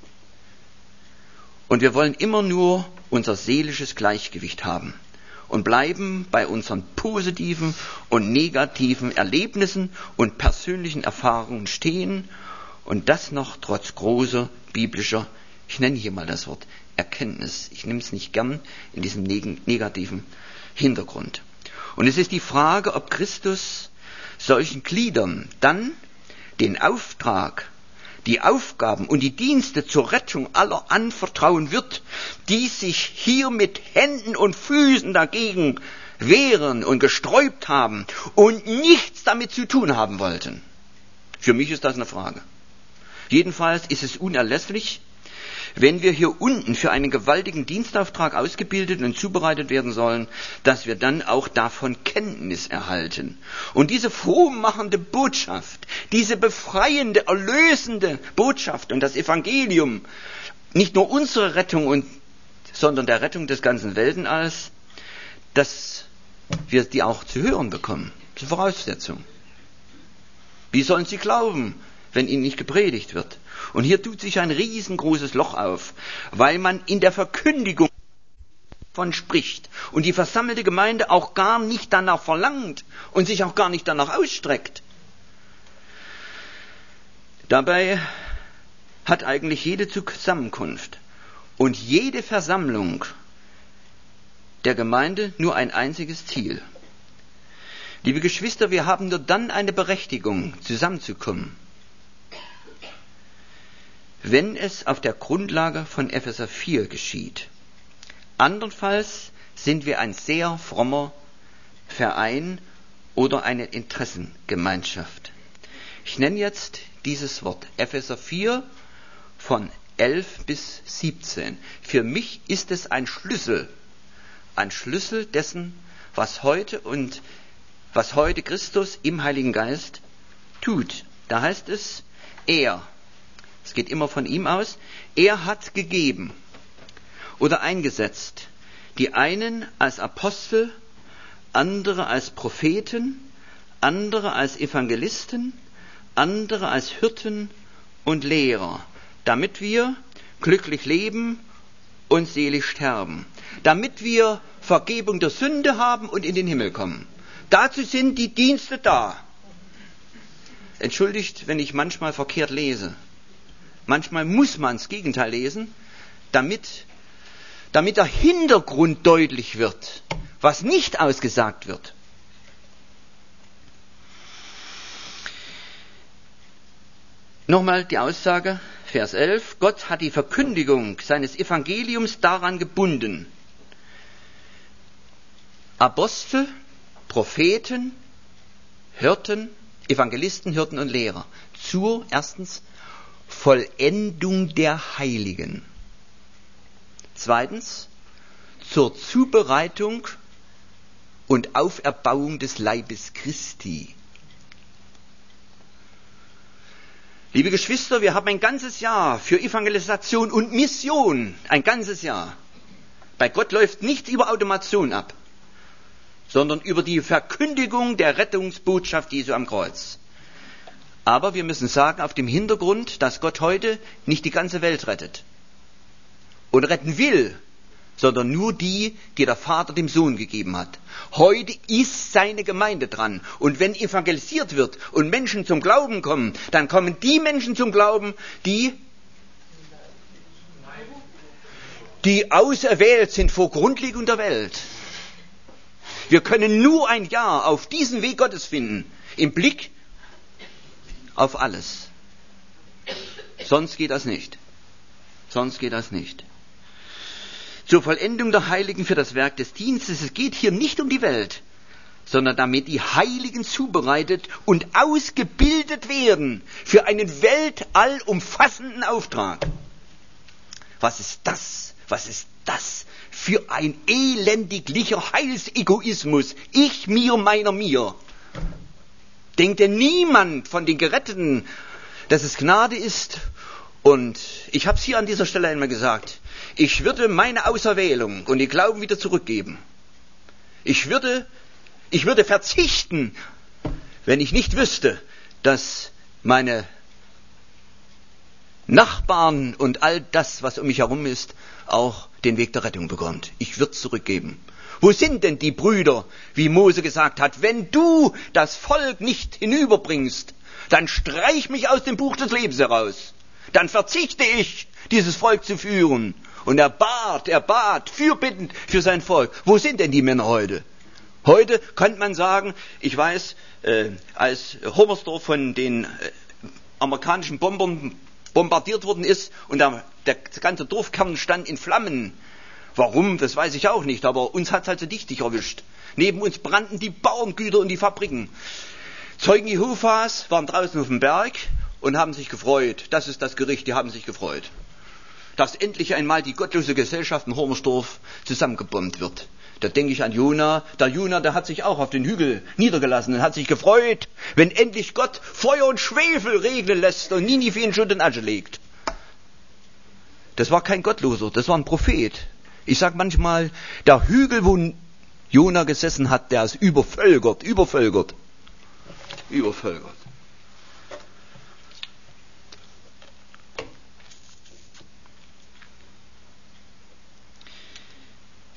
Und wir wollen immer nur unser seelisches Gleichgewicht haben und bleiben bei unseren positiven und negativen Erlebnissen und persönlichen Erfahrungen stehen und das noch trotz großer biblischer, ich nenne hier mal das Wort Erkenntnis. Ich nehme es nicht gern in diesem neg- negativen Hintergrund. Und es ist die Frage, ob Christus solchen Gliedern dann den Auftrag, die Aufgaben und die Dienste zur Rettung aller anvertrauen wird, die sich hier mit Händen und Füßen dagegen wehren und gesträubt haben und nichts damit zu tun haben wollten. Für mich ist das eine Frage. Jedenfalls ist es unerlässlich, wenn wir hier unten für einen gewaltigen Dienstauftrag ausgebildet und zubereitet werden sollen, dass wir dann auch davon Kenntnis erhalten. Und diese frohmachende Botschaft, diese befreiende, erlösende Botschaft und das Evangelium, nicht nur unsere Rettung, und, sondern der Rettung des ganzen Weltenalls, dass wir die auch zu hören bekommen. Das ist eine Voraussetzung. Wie sollen sie glauben, wenn ihnen nicht gepredigt wird. Und hier tut sich ein riesengroßes Loch auf, weil man in der Verkündigung von spricht und die versammelte Gemeinde auch gar nicht danach verlangt und sich auch gar nicht danach ausstreckt. Dabei hat eigentlich jede Zusammenkunft und jede Versammlung der Gemeinde nur ein einziges Ziel. Liebe Geschwister, wir haben nur dann eine Berechtigung, zusammenzukommen, wenn es auf der Grundlage von Epheser vier geschieht. Andernfalls sind wir ein sehr frommer Verein oder eine Interessengemeinschaft. Ich nenne jetzt dieses Wort, Epheser vier von elf bis siebzehn. Für mich ist es ein Schlüssel, ein Schlüssel dessen, was heute und was heute Christus im Heiligen Geist tut. Da heißt es, er, es geht immer von ihm aus, er hat gegeben oder eingesetzt, die einen als Apostel, andere als Propheten, andere als Evangelisten, andere als Hirten und Lehrer, damit wir glücklich leben und selig sterben, damit wir Vergebung der Sünde haben und in den Himmel kommen. Dazu sind die Dienste da. Entschuldigt, wenn ich manchmal verkehrt lese. Manchmal muss man das Gegenteil lesen, damit, damit der Hintergrund deutlich wird, was nicht ausgesagt wird. Nochmal die Aussage, Vers elf. Gott hat die Verkündigung seines Evangeliums daran gebunden. Apostel, Propheten, Hirten, Evangelisten, Hirten und Lehrer. Zur, erstens, Vollendung der Heiligen. Zweitens, zur Zubereitung und Auferbauung des Leibes Christi. Liebe Geschwister, wir haben ein ganzes Jahr für Evangelisation und Mission. Ein ganzes Jahr. Bei Gott läuft nichts über Automation ab, sondern über die Verkündigung der Rettungsbotschaft Jesu am Kreuz. Aber wir müssen sagen, auf dem Hintergrund, dass Gott heute nicht die ganze Welt rettet und retten will, sondern nur die, die der Vater dem Sohn gegeben hat. Heute ist seine Gemeinde dran. Und wenn evangelisiert wird und Menschen zum Glauben kommen, dann kommen die Menschen zum Glauben, die, die auserwählt sind vor Grundlegung der Welt. Wir können nur ein Ja auf diesen Weg Gottes finden, im Blick auf alles. Sonst geht das nicht. Sonst geht das nicht. Zur Vollendung der Heiligen für das Werk des Dienstes. Es geht hier nicht um die Welt, sondern damit die Heiligen zubereitet und ausgebildet werden für einen weltallumfassenden Auftrag. Was ist das? Was ist das für ein elendiglicher Heilsegoismus? Ich, mir, meiner, mir. Denkt denn niemand von den Geretteten, dass es Gnade ist? Und ich habe es hier an dieser Stelle einmal gesagt, ich würde meine Auserwählung und den Glauben wieder zurückgeben. Ich würde, ich würde verzichten, wenn ich nicht wüsste, dass meine Nachbarn und all das, was um mich herum ist, auch den Weg der Rettung bekommt. Ich würde es zurückgeben. Wo sind denn die Brüder, wie Mose gesagt hat, wenn du das Volk nicht hinüberbringst, dann streich mich aus dem Buch des Lebens heraus. Dann verzichte ich, dieses Volk zu führen. Und er bat, er bat, fürbittend für sein Volk. Wo sind denn die Männer heute? Heute könnte man sagen, ich weiß, äh, als Hommersdorf von den äh, amerikanischen Bombern bombardiert worden ist und der, der ganze Dorfkern stand in Flammen. Warum, das weiß ich auch nicht, aber uns hat es halt so dichtig erwischt. Neben uns brannten die Bauerngüter und die Fabriken. Zeugen Jehovas waren draußen auf dem Berg und haben sich gefreut. Das ist das Gericht, die haben sich gefreut. Dass endlich einmal die gottlose Gesellschaft in Hommersdorf zusammengebombt wird. Da denke ich an Jona. Der Jona, der hat sich auch auf den Hügel niedergelassen und hat sich gefreut, wenn endlich Gott Feuer und Schwefel regnen lässt und Ninive in Schutt und Asche legt. Das war kein Gottloser, das war ein Prophet. Ich sage manchmal, der Hügel, wo Jona gesessen hat, der ist übervölkert, übervölkert, übervölkert.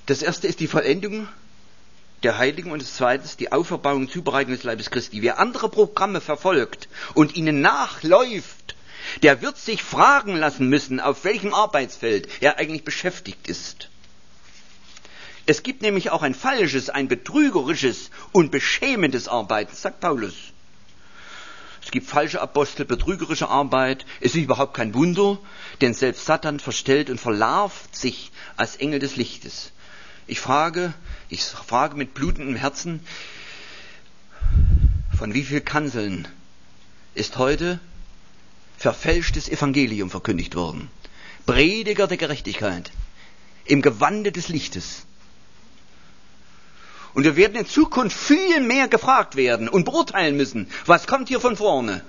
Das erste ist die Vollendung der Heiligen und das zweite ist die Auferbauung und Zubereitung des Leibes Christi. Wer andere Programme verfolgt und ihnen nachläuft, der wird sich fragen lassen müssen, auf welchem Arbeitsfeld er eigentlich beschäftigt ist. Es gibt nämlich auch ein falsches, ein betrügerisches und beschämendes Arbeiten, sagt Paulus. Es gibt falsche Apostel, betrügerische Arbeit. Es ist überhaupt kein Wunder, denn selbst Satan verstellt und verlarvt sich als Engel des Lichtes. Ich frage, ich frage mit blutendem Herzen, von wie vielen Kanzeln ist heute verfälschtes Evangelium verkündigt worden? Prediger der Gerechtigkeit im Gewande des Lichtes. Und wir werden in Zukunft viel mehr gefragt werden und beurteilen müssen, was kommt hier von vorne.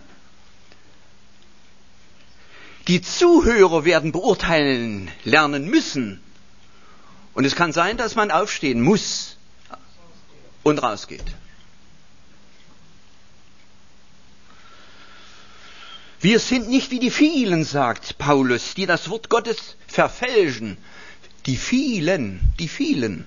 Die Zuhörer werden beurteilen lernen müssen. Und es kann sein, dass man aufstehen muss und rausgeht. Wir sind nicht wie die vielen, sagt Paulus, die das Wort Gottes verfälschen. Die vielen, die vielen.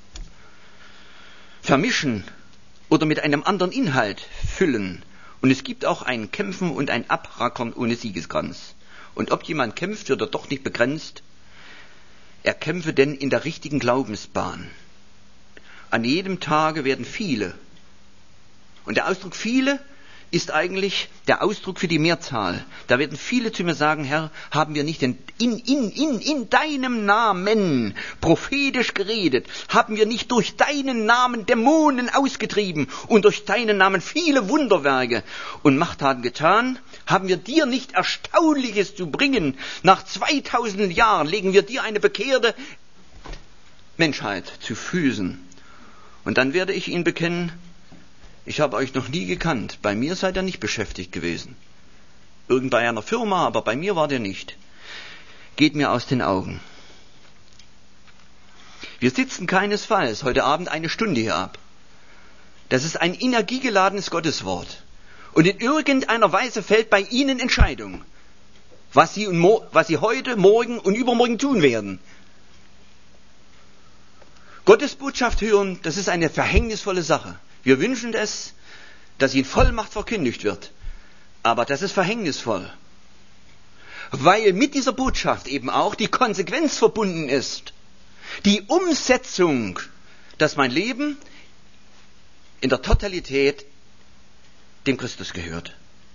Vermischen oder mit einem anderen Inhalt füllen. Und es gibt auch ein Kämpfen und ein Abrackern ohne Siegeskranz. Und ob jemand kämpft, wird er doch nicht begrenzt. Er kämpfe denn in der richtigen Glaubensbahn. An jedem Tage werden viele. Und der Ausdruck viele ist eigentlich der Ausdruck für die Mehrzahl. Da werden viele zu mir sagen, Herr, haben wir nicht in, in, in, in, in deinem Namen prophetisch geredet? Haben wir nicht durch deinen Namen Dämonen ausgetrieben und durch deinen Namen viele Wunderwerke und Machttaten getan? Haben wir dir nicht Erstaunliches zu bringen? Nach zweitausend Jahren legen wir dir eine bekehrte Menschheit zu Füßen. Und dann werde ich ihnen bekennen, ich habe euch noch nie gekannt. Bei mir seid ihr nicht beschäftigt gewesen. Irgend bei einer Firma, aber bei mir wart ihr nicht. Geht mir aus den Augen. Wir sitzen keinesfalls heute Abend eine Stunde hier ab. Das ist ein energiegeladenes Gotteswort. Und in irgendeiner Weise fällt bei Ihnen Entscheidung, was Sie, was Sie heute, morgen und übermorgen tun werden. Gottes Botschaft hören, das ist eine verhängnisvolle Sache. Wir wünschen es, dass sie in Vollmacht verkündigt wird. Aber das ist verhängnisvoll. Weil mit dieser Botschaft eben auch die Konsequenz verbunden ist. Die Umsetzung, dass mein Leben in der Totalität dem Christus gehört.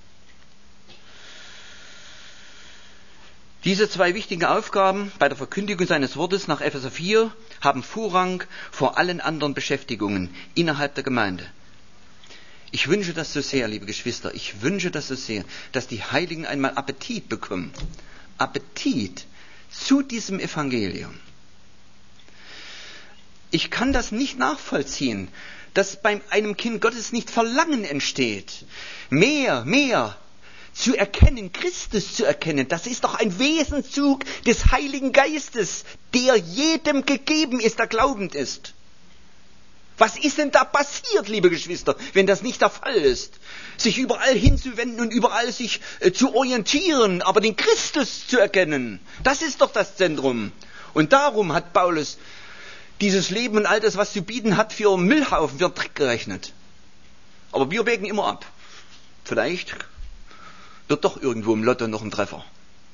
Diese zwei wichtigen Aufgaben bei der Verkündigung seines Wortes nach Epheser vier haben Vorrang vor allen anderen Beschäftigungen innerhalb der Gemeinde. Ich wünsche das so sehr, liebe Geschwister, ich wünsche das so sehr, dass die Heiligen einmal Appetit bekommen. Appetit zu diesem Evangelium. Ich kann das nicht nachvollziehen, dass bei einem Kind Gottes nicht Verlangen entsteht. Mehr, mehr. Zu erkennen, Christus zu erkennen, das ist doch ein Wesenszug des Heiligen Geistes, der jedem gegeben ist, der glaubend ist. Was ist denn da passiert, liebe Geschwister, wenn das nicht der Fall ist? Sich überall hinzuwenden und überall sich äh, zu orientieren, aber den Christus zu erkennen, das ist doch das Zentrum. Und darum hat Paulus dieses Leben und all das, was zu bieten hat, für Müllhaufen, für Dreck gerechnet. Aber wir wägen immer ab. Vielleicht wird doch irgendwo im Lotto noch ein Treffer.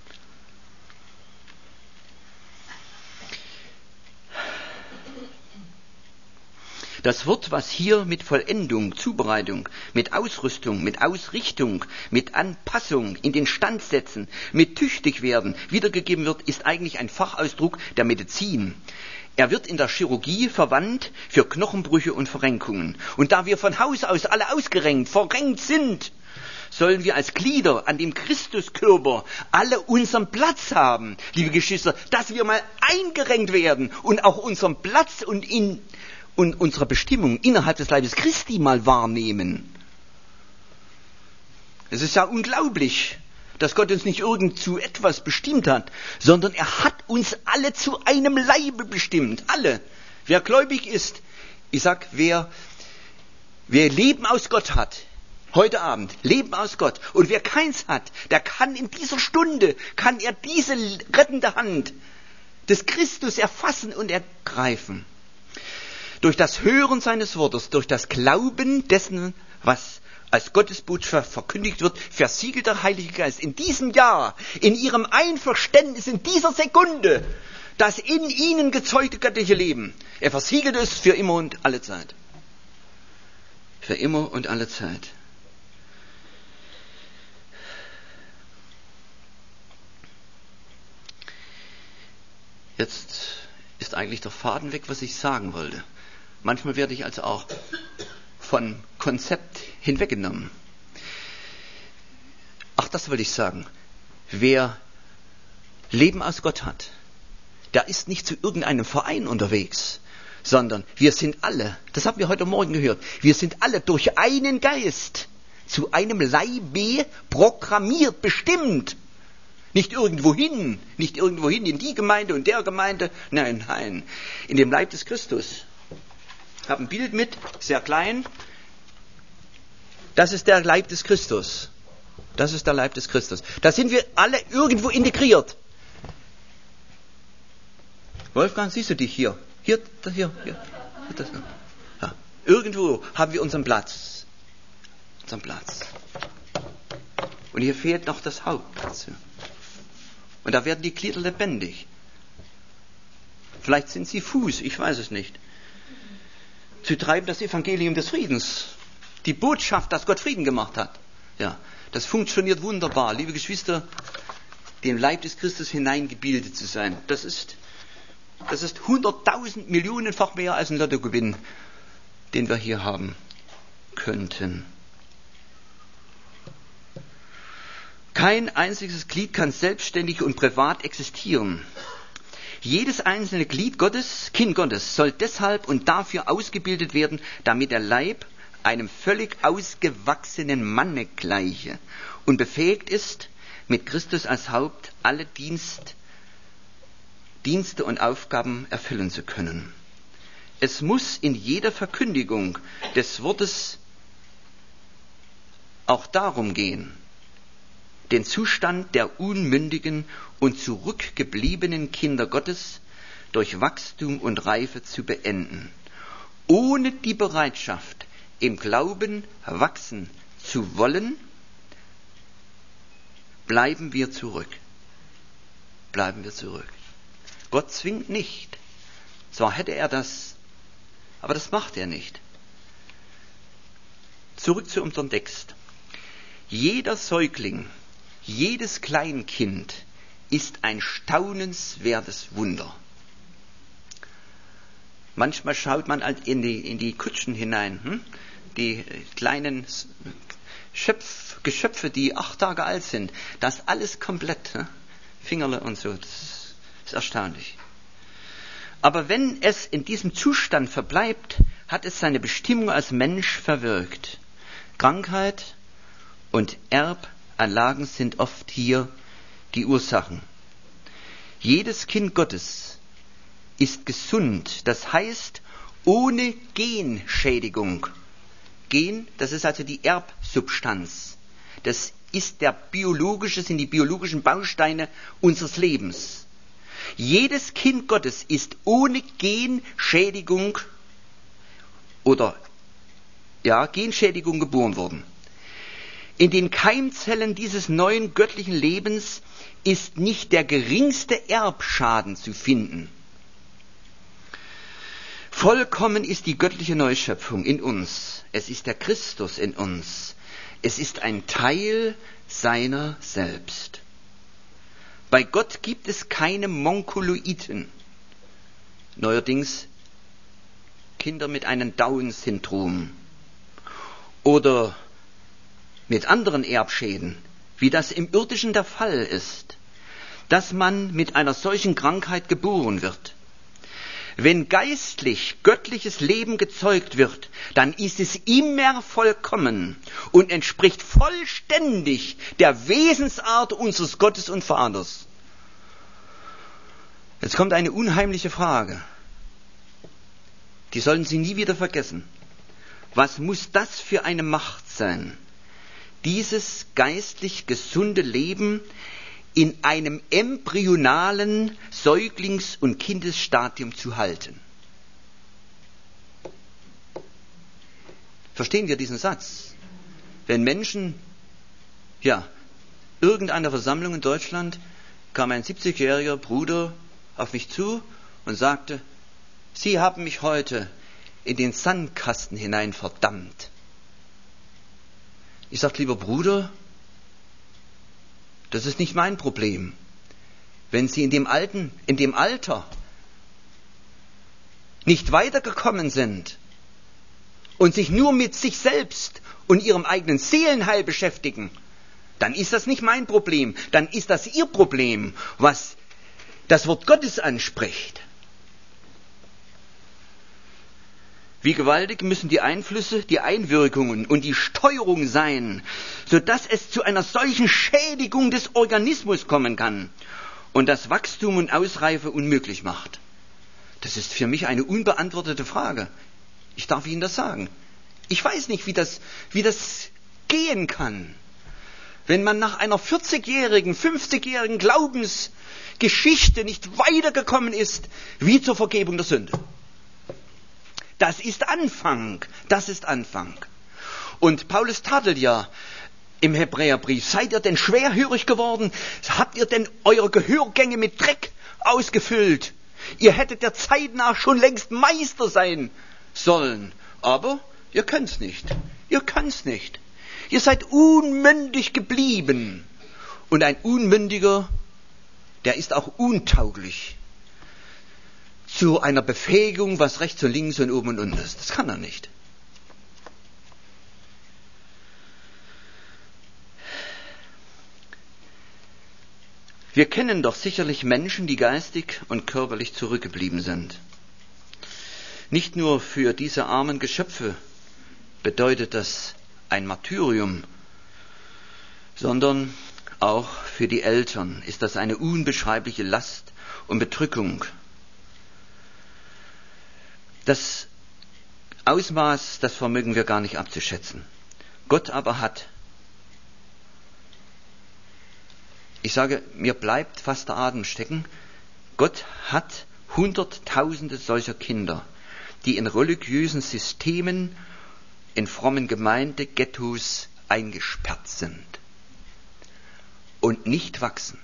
Das Wort, was hier mit Vollendung, Zubereitung, mit Ausrüstung, mit Ausrichtung, mit Anpassung, in den Stand setzen, mit tüchtig werden wiedergegeben wird, ist eigentlich ein Fachausdruck der Medizin. Er wird in der Chirurgie verwandt für Knochenbrüche und Verrenkungen. Und da wir von Haus aus alle ausgerenkt, verrenkt sind, sollen wir als Glieder an dem Christuskörper alle unseren Platz haben, liebe Geschwister, dass wir mal eingerenkt werden und auch unseren Platz und, in, und unsere Bestimmung innerhalb des Leibes Christi mal wahrnehmen. Es ist ja unglaublich, dass Gott uns nicht irgend zu etwas bestimmt hat, sondern er hat uns alle zu einem Leibe bestimmt. Alle. Wer gläubig ist, ich sag, wer, wer Leben aus Gott hat, heute Abend, Leben aus Gott. Und wer keins hat, der kann in dieser Stunde, kann er diese rettende Hand des Christus erfassen und ergreifen. Durch das Hören seines Wortes, durch das Glauben dessen, was als Gottesbotschaft verkündigt wird, versiegelt der Heilige Geist in diesem Jahr, in ihrem Einverständnis, in dieser Sekunde, das in ihnen gezeugte göttliche Leben. Er versiegelt es für immer und alle Zeit. Für immer und alle Zeit. Jetzt ist eigentlich der Faden weg, was ich sagen wollte. Manchmal werde ich also auch von Konzept hinweggenommen. Ach, das will ich sagen. Wer Leben aus Gott hat, der ist nicht zu irgendeinem Verein unterwegs, sondern wir sind alle, das haben wir heute Morgen gehört, wir sind alle durch einen Geist zu einem Leibe programmiert, bestimmt. Nicht irgendwohin, nicht irgendwohin in die Gemeinde und der Gemeinde, nein, nein, in dem Leib des Christus. Ich habe ein Bild mit, sehr klein. Das ist der Leib des Christus. Das ist der Leib des Christus. Da sind wir alle irgendwo integriert. Wolfgang, siehst du dich hier? Hier, das hier, hier. Das, ja. Irgendwo haben wir unseren Platz. Unseren Platz. Und hier fehlt noch das Haupt dazu. Und da werden die Glieder lebendig. Vielleicht sind sie Fuß, ich weiß es nicht. Zu treiben das Evangelium des Friedens. Die Botschaft, dass Gott Frieden gemacht hat. Ja, das funktioniert wunderbar. Liebe Geschwister, dem Leib des Christus hineingebildet zu sein, das ist, das ist hunderttausend Millionenfach mehr als ein Lottogewinn, den wir hier haben könnten. Kein einziges Glied kann selbstständig und privat existieren. Jedes einzelne Glied Gottes, Kind Gottes, soll deshalb und dafür ausgebildet werden, damit der Leib einem völlig ausgewachsenen Manne gleiche und befähigt ist, mit Christus als Haupt alle Dienst, Dienste und Aufgaben erfüllen zu können. Es muss in jeder Verkündigung des Wortes auch darum gehen, den Zustand der unmündigen und zurückgebliebenen Kinder Gottes durch Wachstum und Reife zu beenden. Ohne die Bereitschaft, im Glauben wachsen zu wollen, bleiben wir zurück. Bleiben wir zurück. Gott zwingt nicht. Zwar hätte er das, aber das macht er nicht. Zurück zu unserem Text. Jeder Säugling, jedes Kleinkind ist ein staunenswertes Wunder. Manchmal schaut man in die, in die Kutschen hinein, hm? Die kleinen Schöpf, Geschöpfe, die acht Tage alt sind, das alles komplett, hm? Fingerle und so, das ist erstaunlich. Aber wenn es in diesem Zustand verbleibt, hat es seine Bestimmung als Mensch verwirkt. Krankheit und Erbanlagen sind oft hier die Ursachen. Jedes Kind Gottes ist gesund, das heißt ohne Genschädigung. Gen, das ist also die Erbsubstanz. Das ist der biologische, sind die biologischen Bausteine unseres Lebens. Jedes Kind Gottes ist ohne Genschädigung oder ja, Genschädigung geboren worden. In den Keimzellen dieses neuen göttlichen Lebens ist nicht der geringste Erbschaden zu finden. Vollkommen ist die göttliche Neuschöpfung in uns. Es ist der Christus in uns. Es ist ein Teil seiner selbst. Bei Gott gibt es keine Monkoloiden. Neuerdings Kinder mit einem Down-Syndrom oder mit anderen Erbschäden, wie das im Irdischen der Fall ist, dass man mit einer solchen Krankheit geboren wird. Wenn geistlich göttliches Leben gezeugt wird, dann ist es immer vollkommen und entspricht vollständig der Wesensart unseres Gottes und Vaters. Jetzt kommt eine unheimliche Frage. Die sollen Sie nie wieder vergessen. Was muss das für eine Macht sein? Dieses geistlich gesunde Leben in einem embryonalen Säuglings- und Kindesstadium zu halten. Verstehen wir diesen Satz? Wenn Menschen, ja, irgendeiner Versammlung in Deutschland kam ein siebzigjähriger Bruder auf mich zu und sagte, Sie haben mich heute in den Sandkasten hinein verdammt. Ich sagte, lieber Bruder, das ist nicht mein Problem. Wenn Sie in dem alten, in dem Alter nicht weitergekommen sind und sich nur mit sich selbst und ihrem eigenen Seelenheil beschäftigen, dann ist das nicht mein Problem. Dann ist das Ihr Problem, was das Wort Gottes anspricht. Wie gewaltig müssen die Einflüsse, die Einwirkungen und die Steuerung sein, sodass es zu einer solchen Schädigung des Organismus kommen kann und das Wachstum und Ausreife unmöglich macht. Das ist für mich eine unbeantwortete Frage. Ich darf Ihnen das sagen. Ich weiß nicht, wie das, wie das gehen kann. Wenn man nach einer vierzigjährigen, fünfzigjährigen Glaubensgeschichte nicht weitergekommen ist, wie zur Vergebung der Sünde. Das ist Anfang, das ist Anfang. Und Paulus tadelt ja im Hebräerbrief, seid ihr denn schwerhörig geworden? Habt ihr denn eure Gehörgänge mit Dreck ausgefüllt? Ihr hättet der Zeit nach schon längst Meister sein sollen. Aber ihr könnt's nicht. Ihr könnt's nicht. Ihr seid unmündig geblieben. Und ein Unmündiger, der ist auch untauglich zu einer Befähigung, was rechts und links und oben und unten ist. Das kann er nicht. Wir kennen doch sicherlich Menschen, die geistig und körperlich zurückgeblieben sind. Nicht nur für diese armen Geschöpfe bedeutet das ein Martyrium, sondern auch für die Eltern ist das eine unbeschreibliche Last und Bedrückung. Das Ausmaß, das vermögen wir gar nicht abzuschätzen. Gott aber hat, ich sage, mir bleibt fast der Atem stecken, Gott hat Hunderttausende solcher Kinder, die in religiösen Systemen, in frommen Gemeindeghettos eingesperrt sind und nicht wachsen.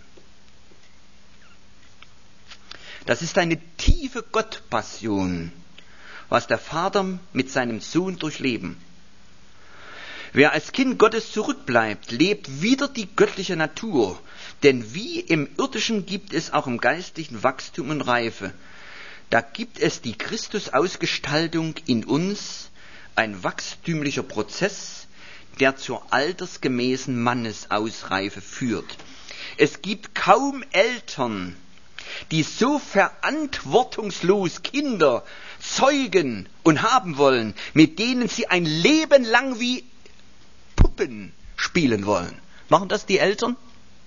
Das ist eine tiefe Gottpassion, was der Vater mit seinem Sohn durchleben. Wer als Kind Gottes zurückbleibt, lebt wieder die göttliche Natur. Denn wie im Irdischen gibt es auch im geistlichen Wachstum und Reife. Da gibt es die Christusausgestaltung in uns, ein wachstümlicher Prozess, der zur altersgemäßen Mannesausreife führt. Es gibt kaum Eltern, die so verantwortungslos Kinder zeugen und haben wollen, mit denen sie ein Leben lang wie Puppen spielen wollen. Machen das die Eltern?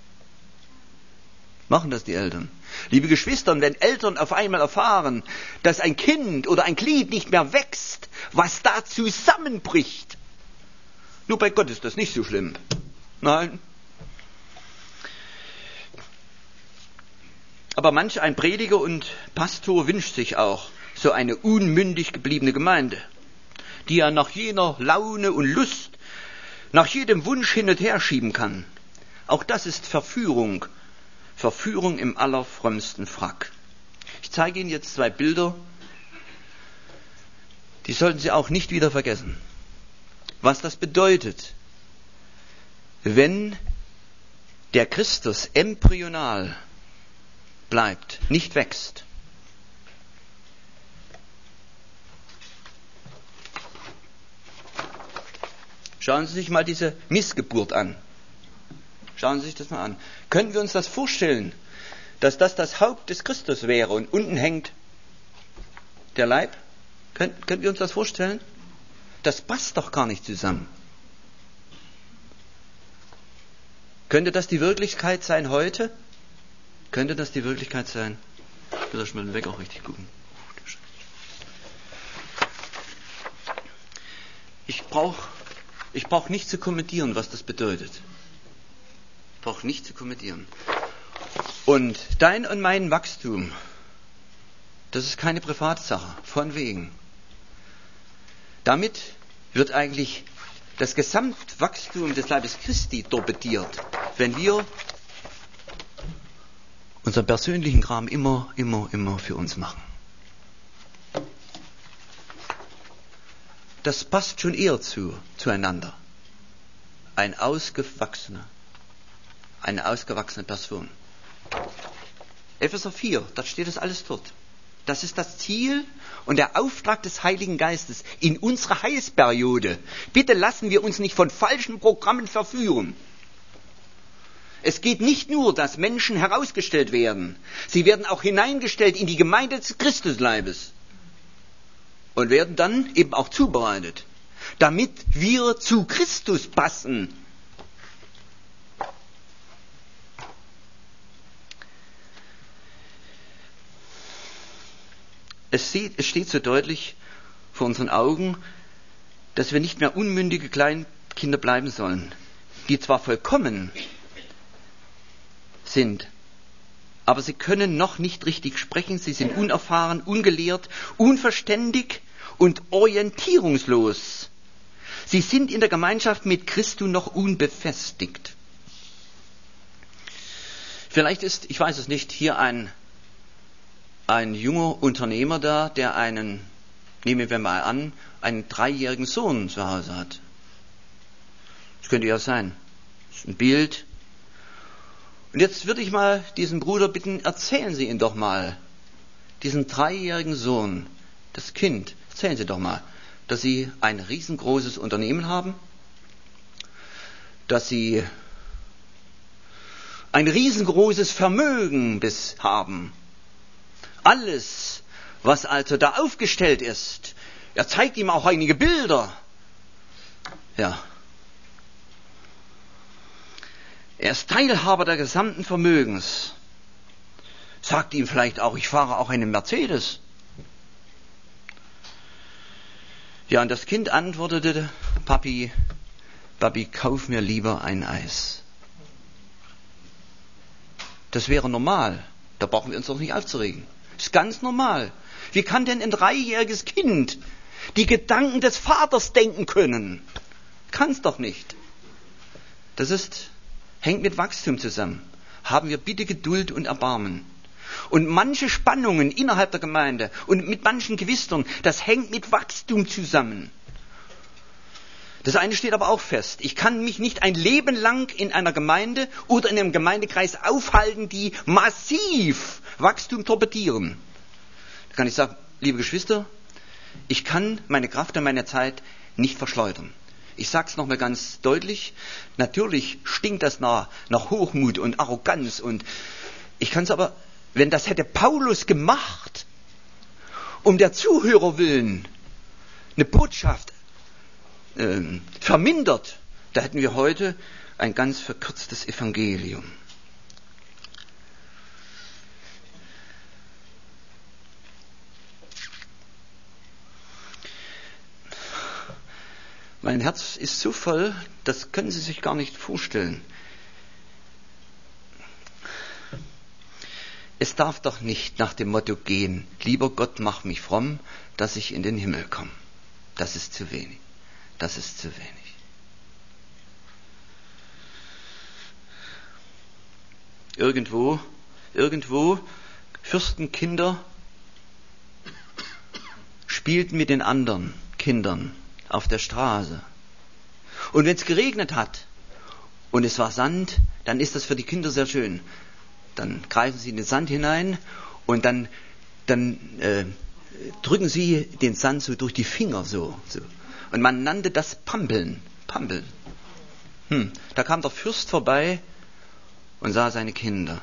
Machen das die Eltern? Liebe Geschwister, wenn Eltern auf einmal erfahren, dass ein Kind oder ein Glied nicht mehr wächst, was da zusammenbricht. Nur bei Gott ist das nicht so schlimm. Nein. Aber manch ein Prediger und Pastor wünscht sich auch so eine unmündig gebliebene Gemeinde, die er nach jener Laune und Lust, nach jedem Wunsch hin und her schieben kann. Auch das ist Verführung. Verführung im allerfrömmsten Frack. Ich zeige Ihnen jetzt zwei Bilder, die sollten Sie auch nicht wieder vergessen. Was das bedeutet, wenn der Christus embryonal bleibt, nicht wächst. Schauen Sie sich mal diese Missgeburt an. Schauen Sie sich das mal an. Können wir uns das vorstellen, dass das das Haupt des Christus wäre und unten hängt der Leib? Können, können wir uns das vorstellen? Das passt doch gar nicht zusammen. Könnte das die Wirklichkeit sein heute? Könnte das die Wirklichkeit sein? Ich will das mal weg auch richtig gucken. Ich brauche ich brauch nicht zu kommentieren, was das bedeutet. Ich brauche nicht zu kommentieren. Und dein und mein Wachstum, das ist keine Privatsache, von wegen. Damit wird eigentlich das Gesamtwachstum des Leibes Christi torpediert, wenn wir unseren persönlichen Kram immer, immer, immer für uns machen. Das passt schon eher zu, zueinander. Ein ausgewachsener, eine ausgewachsene Person. Epheser vier, da steht das alles dort. Das ist das Ziel und der Auftrag des Heiligen Geistes in unserer Heilsperiode. Bitte lassen wir uns nicht von falschen Programmen verführen. Es geht nicht nur, dass Menschen herausgestellt werden. Sie werden auch hineingestellt in die Gemeinde des Christusleibes. Und werden dann eben auch zubereitet, damit wir zu Christus passen. Es, sieht, es steht so deutlich vor unseren Augen, dass wir nicht mehr unmündige Kleinkinder bleiben sollen, die zwar vollkommen sind, aber sie können noch nicht richtig sprechen, sie sind unerfahren, ungelehrt, unverständig und orientierungslos. Sie sind in der Gemeinschaft mit Christus noch unbefestigt. Vielleicht ist, ich weiß es nicht, hier ein, ein junger Unternehmer da, der einen, nehmen wir mal an, einen dreijährigen Sohn zu Hause hat. Das könnte ja sein. Das ist ein Bild. Und jetzt würde ich mal diesen Bruder bitten, erzählen Sie ihn doch mal, diesen dreijährigen Sohn, das Kind, erzählen Sie doch mal, dass Sie ein riesengroßes Unternehmen haben, dass Sie ein riesengroßes Vermögen bis haben. Alles, was also da aufgestellt ist, er zeigt ihm auch einige Bilder. Ja. Er ist Teilhaber der gesamten Vermögens. Sagt ihm vielleicht auch, ich fahre auch einen Mercedes. Ja, und das Kind antwortete, Papi, Papi, kauf mir lieber ein Eis. Das wäre normal. Da brauchen wir uns doch nicht aufzuregen. Das ist ganz normal. Wie kann denn ein dreijähriges Kind die Gedanken des Vaters denken können? Kann es doch nicht. Das ist, hängt mit Wachstum zusammen. Haben wir bitte Geduld und Erbarmen. Und manche Spannungen innerhalb der Gemeinde und mit manchen Gewistern, das hängt mit Wachstum zusammen. Das eine steht aber auch fest. Ich kann mich nicht ein Leben lang in einer Gemeinde oder in einem Gemeindekreis aufhalten, die massiv Wachstum torpedieren. Da kann ich sagen, liebe Geschwister, ich kann meine Kraft und meine Zeit nicht verschleudern. Ich sage es nochmal ganz deutlich, natürlich stinkt das nach, nach Hochmut und Arroganz. Und ich kann es aber, wenn das hätte Paulus gemacht, um der Zuhörer willen, eine Botschaft äh, vermindert, da hätten wir heute ein ganz verkürztes Evangelium. Mein Herz ist so voll, das können Sie sich gar nicht vorstellen. Es darf doch nicht nach dem Motto gehen, lieber Gott, mach mich fromm, dass ich in den Himmel komme. Das ist zu wenig. Das ist zu wenig. Irgendwo, irgendwo, Fürstenkinder spielten mit den anderen Kindern auf der Straße. Und wenn es geregnet hat und es war Sand, dann ist das für die Kinder sehr schön. Dann greifen sie in den Sand hinein und dann, dann äh, drücken sie den Sand so durch die Finger so. so. Und man nannte das Pampeln. Pampeln. Hm. Da kam der Fürst vorbei und sah seine Kinder.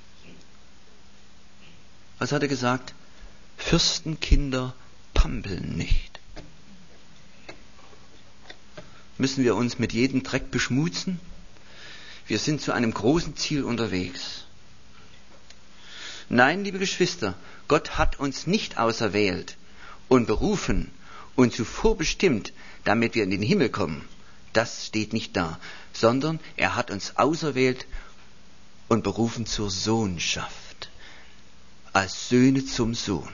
Was hat er gesagt? Fürstenkinder pampeln nicht. Müssen wir uns mit jedem Dreck beschmutzen? Wir sind zu einem großen Ziel unterwegs. Nein, liebe Geschwister, Gott hat uns nicht auserwählt und berufen und zuvor bestimmt, damit wir in den Himmel kommen. Das steht nicht da, sondern er hat uns auserwählt und berufen zur Sohnschaft, als Söhne zum Sohn.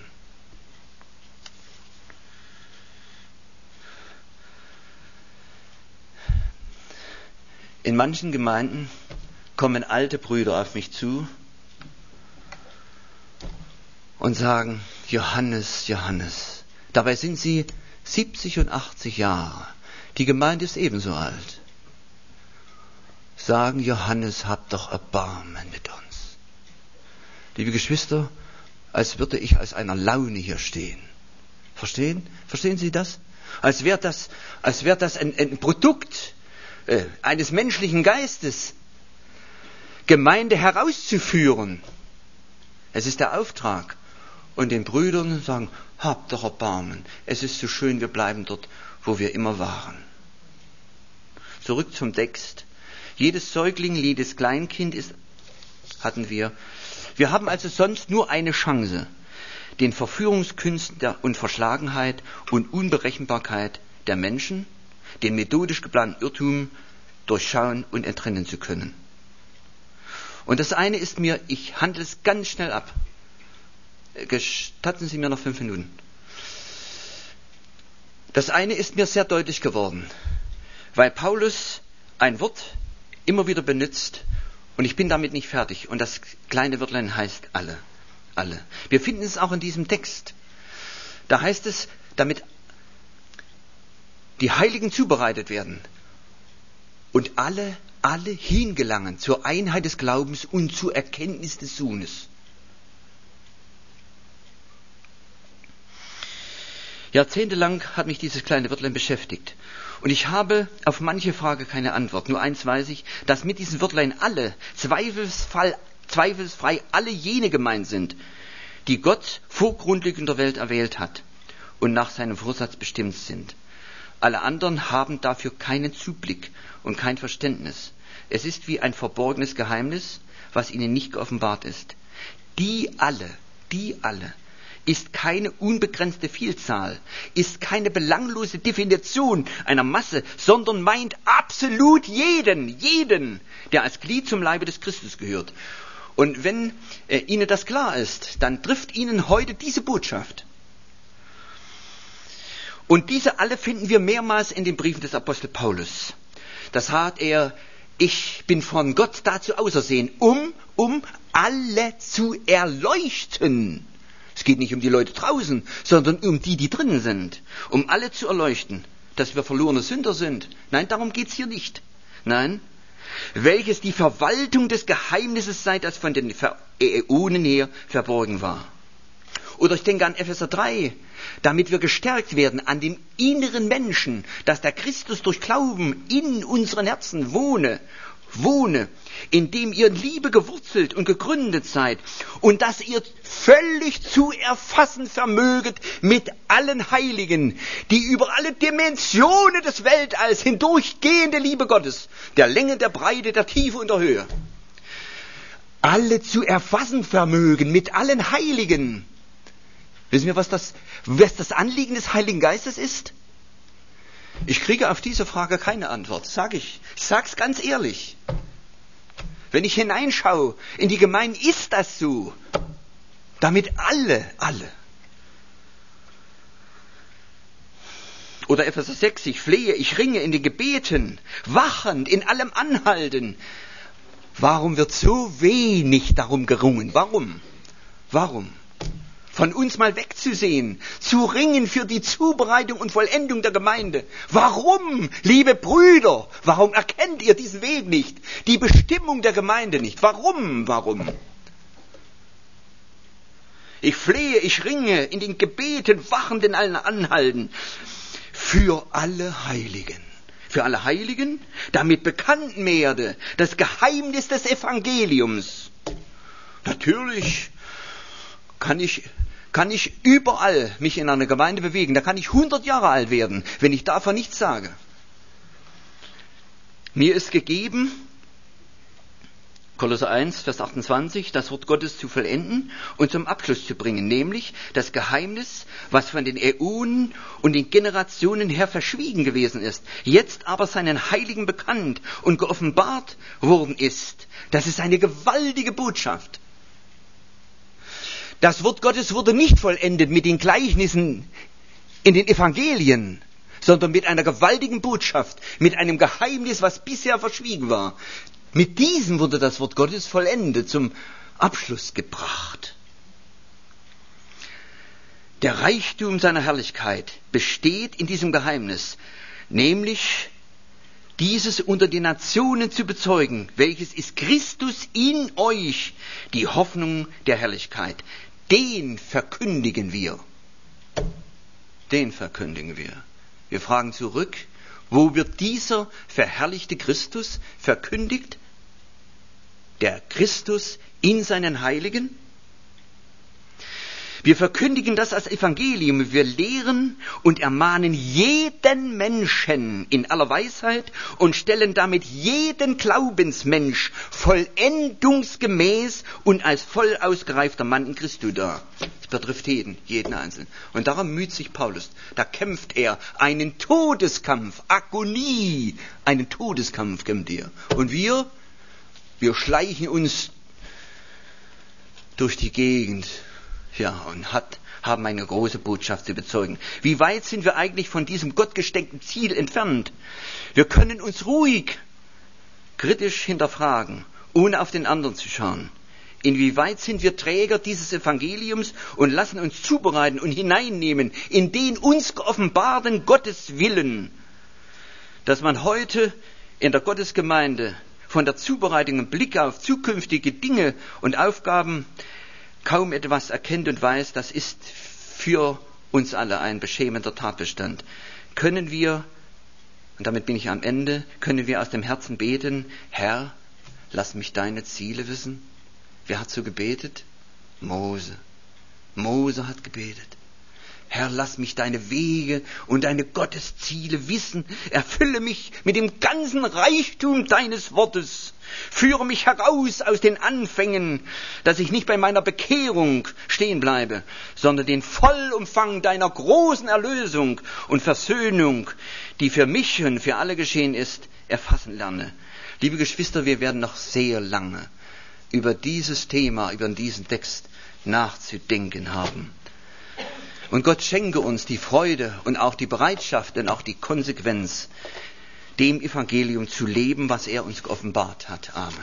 In manchen Gemeinden kommen alte Brüder auf mich zu und sagen, Johannes, Johannes. Dabei sind sie siebzig und achtzig Jahre. Die Gemeinde ist ebenso alt. Sagen, Johannes, hab doch Erbarmen mit uns. Liebe Geschwister, als würde ich aus einer Laune hier stehen. Verstehen? Verstehen Sie das? Als wäre das, als wäre das ein, ein Produkt äh, eines menschlichen Geistes, Gemeinde herauszuführen. Es ist der Auftrag. Und den Brüdern sagen, habt doch Erbarmen. Es ist so schön, wir bleiben dort, wo wir immer waren. Zurück zum Text. Jedes Säugling, jedes Kleinkind ist, hatten wir. Wir haben also sonst nur eine Chance, den Verführungskünsten der, und Verschlagenheit und Unberechenbarkeit der Menschen, den methodisch geplanten Irrtum durchschauen und entrinnen zu können. Und das eine ist mir, ich handle es ganz schnell ab. Gestatten Sie mir noch fünf Minuten. Das eine ist mir sehr deutlich geworden, weil Paulus ein Wort immer wieder benutzt und ich bin damit nicht fertig. Und das kleine Wörtlein heißt alle. Alle. Wir finden es auch in diesem Text. Da heißt es, damit die Heiligen zubereitet werden und alle, alle hingelangen zur Einheit des Glaubens und zur Erkenntnis des Sohnes. Jahrzehntelang hat mich dieses kleine Wörtlein beschäftigt. Und ich habe auf manche Frage keine Antwort. Nur eins weiß ich, dass mit diesem Wörtlein alle, zweifelsfrei, zweifelsfrei alle jene gemeint sind, die Gott vor Grundlegung der Welt erwählt hat und nach seinem Vorsatz bestimmt sind. Alle anderen haben dafür keinen Zublick und kein Verständnis. Es ist wie ein verborgenes Geheimnis, was ihnen nicht geoffenbart ist. Die alle, die alle, ist keine unbegrenzte Vielzahl, ist keine belanglose Definition einer Masse, sondern meint absolut jeden, jeden, der als Glied zum Leibe des Christus gehört. Und wenn äh, Ihnen das klar ist, dann trifft Ihnen heute diese Botschaft. Und diese alle finden wir mehrmals in den Briefen des Apostel Paulus. Das hat er, ich bin von Gott dazu ausersehen, um, um alle zu erleuchten. Es geht nicht um die Leute draußen, sondern um die, die drinnen sind. Um alle zu erleuchten, dass wir verlorene Sünder sind. Nein, darum geht's hier nicht. Nein, welches die Verwaltung des Geheimnisses sei, das von den Äonen her verborgen war. Oder ich denke an Epheser drei, damit wir gestärkt werden an dem inneren Menschen, dass der Christus durch Glauben in unseren Herzen wohne. Wohne, indem ihr in Liebe gewurzelt und gegründet seid und dass ihr völlig zu erfassen vermöget mit allen Heiligen, die über alle Dimensionen des Weltalls hindurchgehende Liebe Gottes, der Länge, der Breite, der Tiefe und der Höhe, alle zu erfassen vermögen mit allen Heiligen. Wissen wir, was das, was das Anliegen des Heiligen Geistes ist? Ich kriege auf diese Frage keine Antwort, sag ich. Ich sag's ganz ehrlich. Wenn ich hineinschaue in die Gemeinde, ist das so. Damit alle, alle. Oder Epheser sechs, ich flehe, ich ringe in den Gebeten, wachend, in allem anhalten. Warum wird so wenig darum gerungen? Warum? Warum? Von uns mal wegzusehen, zu ringen für die Zubereitung und Vollendung der Gemeinde. Warum, liebe Brüder, warum erkennt ihr diesen Weg nicht? Die Bestimmung der Gemeinde nicht. Warum, warum? Ich flehe, ich ringe in den Gebeten, wachend in allen Anhalten, für alle Heiligen. Für alle Heiligen, damit bekannt werde das Geheimnis des Evangeliums. Natürlich kann ich, kann ich überall mich in einer Gemeinde bewegen. Da kann ich hundert Jahre alt werden, wenn ich davon nichts sage. Mir ist gegeben, Kolosser eins, Vers achtundzwanzig, das Wort Gottes zu vollenden und zum Abschluss zu bringen, nämlich das Geheimnis, was von den Äonen und den Generationen her verschwiegen gewesen ist, jetzt aber seinen Heiligen bekannt und geoffenbart worden ist. Das ist eine gewaltige Botschaft. Das Wort Gottes wurde nicht vollendet mit den Gleichnissen in den Evangelien, sondern mit einer gewaltigen Botschaft, mit einem Geheimnis, was bisher verschwiegen war. Mit diesem wurde das Wort Gottes vollendet, zum Abschluss gebracht. Der Reichtum seiner Herrlichkeit besteht in diesem Geheimnis, nämlich dieses unter den Nationen zu bezeugen, welches ist Christus in euch, die Hoffnung der Herrlichkeit. Den verkündigen wir. Den verkündigen wir. Wir fragen zurück, wo wird dieser verherrlichte Christus verkündigt? Der Christus in seinen Heiligen? Wir verkündigen das als Evangelium. Wir lehren und ermahnen jeden Menschen in aller Weisheit und stellen damit jeden Glaubensmensch vollendungsgemäß und als voll ausgereifter Mann in Christus dar. Das betrifft jeden, jeden Einzelnen. Und darum müht sich Paulus. Da kämpft er einen Todeskampf, Agonie, einen Todeskampf kämpft er. Und wir, wir schleichen uns durch die Gegend. Ja, und hat, haben eine große Botschaft zu bezeugen. Wie weit sind wir eigentlich von diesem gottgesteckten Ziel entfernt? Wir können uns ruhig, kritisch hinterfragen, ohne auf den anderen zu schauen. Inwieweit sind wir Träger dieses Evangeliums und lassen uns zubereiten und hineinnehmen in den uns geoffenbarten Gotteswillen, dass man heute in der Gottesgemeinde von der Zubereitung im Blick auf zukünftige Dinge und Aufgaben kaum etwas erkennt und weiß, das ist für uns alle ein beschämender Tatbestand. Können wir, und damit bin ich am Ende, können wir aus dem Herzen beten, Herr, lass mich deine Ziele wissen? Wer hat so gebetet? Mose. Mose hat gebetet. Herr, lass mich deine Wege und deine Gottesziele wissen. Erfülle mich mit dem ganzen Reichtum deines Wortes. Führe mich heraus aus den Anfängen, dass ich nicht bei meiner Bekehrung stehen bleibe, sondern den Vollumfang deiner großen Erlösung und Versöhnung, die für mich und für alle geschehen ist, erfassen lerne. Liebe Geschwister, wir werden noch sehr lange über dieses Thema, über diesen Text nachzudenken haben. Und Gott schenke uns die Freude und auch die Bereitschaft und auch die Konsequenz, dem Evangelium zu leben, was er uns geoffenbart hat. Amen.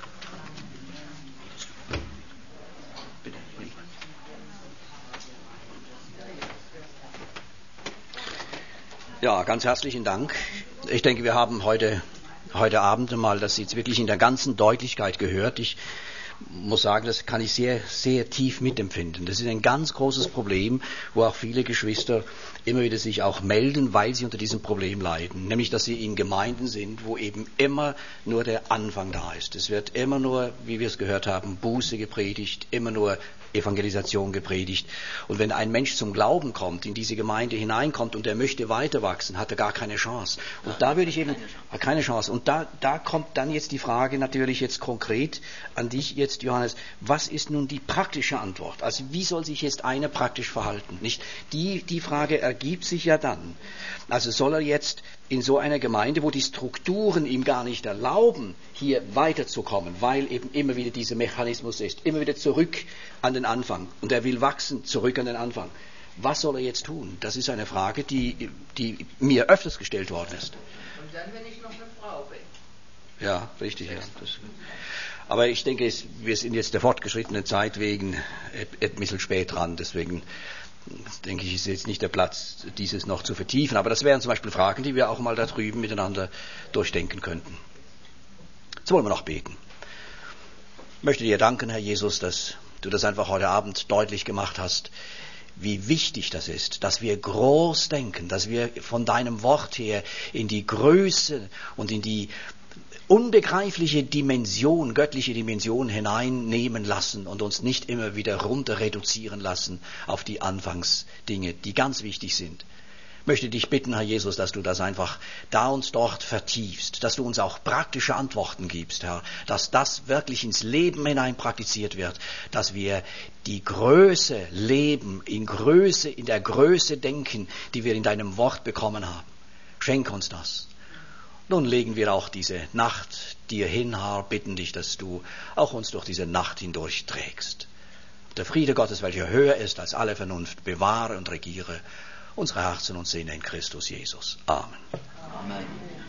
Ja, ganz herzlichen Dank. Ich denke, wir haben heute, heute Abend mal das jetzt wirklich in der ganzen Deutlichkeit gehört. Ich muss sagen, das kann ich sehr, sehr tief mitempfinden. Das ist ein ganz großes Problem, wo auch viele Geschwister immer wieder sich auch melden, weil sie unter diesem Problem leiden. Nämlich, dass sie in Gemeinden sind, wo eben immer nur der Anfang da ist. Es wird immer nur, wie wir es gehört haben, Buße gepredigt, immer nur Evangelisation gepredigt. Und wenn ein Mensch zum Glauben kommt, in diese Gemeinde hineinkommt und er möchte weiter wachsen, hat er gar keine Chance. Und da würde ich eben, keine Chance. Und da, da kommt dann jetzt die Frage natürlich jetzt konkret an dich jetzt, Johannes, was ist nun die praktische Antwort? Also wie soll sich jetzt einer praktisch verhalten? Nicht? Die, die Frage ergibt sich ja dann. Also soll er jetzt in so einer Gemeinde, wo die Strukturen ihm gar nicht erlauben, hier weiterzukommen, weil eben immer wieder dieser Mechanismus ist, immer wieder zurück an den Anfang. Und er will wachsen, zurück an den Anfang. Was soll er jetzt tun? Das ist eine Frage, die, die mir öfters gestellt worden ist. Und dann, wenn ich noch eine Frau bin. Ja, richtig. Ja. Das, aber ich denke, es, wir sind jetzt der fortgeschrittenen Zeit wegen ein bisschen spät dran, deswegen denke ich, ist jetzt nicht der Platz, dieses noch zu vertiefen. Aber das wären zum Beispiel Fragen, die wir auch mal da drüben miteinander durchdenken könnten. Jetzt wollen wir noch beten. Ich möchte dir danken, Herr Jesus, dass du das einfach heute Abend deutlich gemacht hast, wie wichtig das ist, dass wir groß denken, dass wir von deinem Wort her in die Größe und in die unbegreifliche Dimension, göttliche Dimension hineinnehmen lassen und uns nicht immer wieder runter reduzieren lassen auf die Anfangsdinge, die ganz wichtig sind. möchte dich bitten, Herr Jesus, dass du das einfach da und dort vertiefst, dass du uns auch praktische Antworten gibst, Herr, dass das wirklich ins Leben hinein praktiziert wird, dass wir die Größe leben, in Größe, in der Größe denken, die wir in deinem Wort bekommen haben. Schenk uns das. Nun legen wir auch diese Nacht dir hin, Herr, bitten dich, dass du auch uns durch diese Nacht hindurch trägst. Der Friede Gottes, welcher höher ist als alle Vernunft, bewahre und regiere unsere Herzen und Sinne in Christus Jesus. Amen. Amen.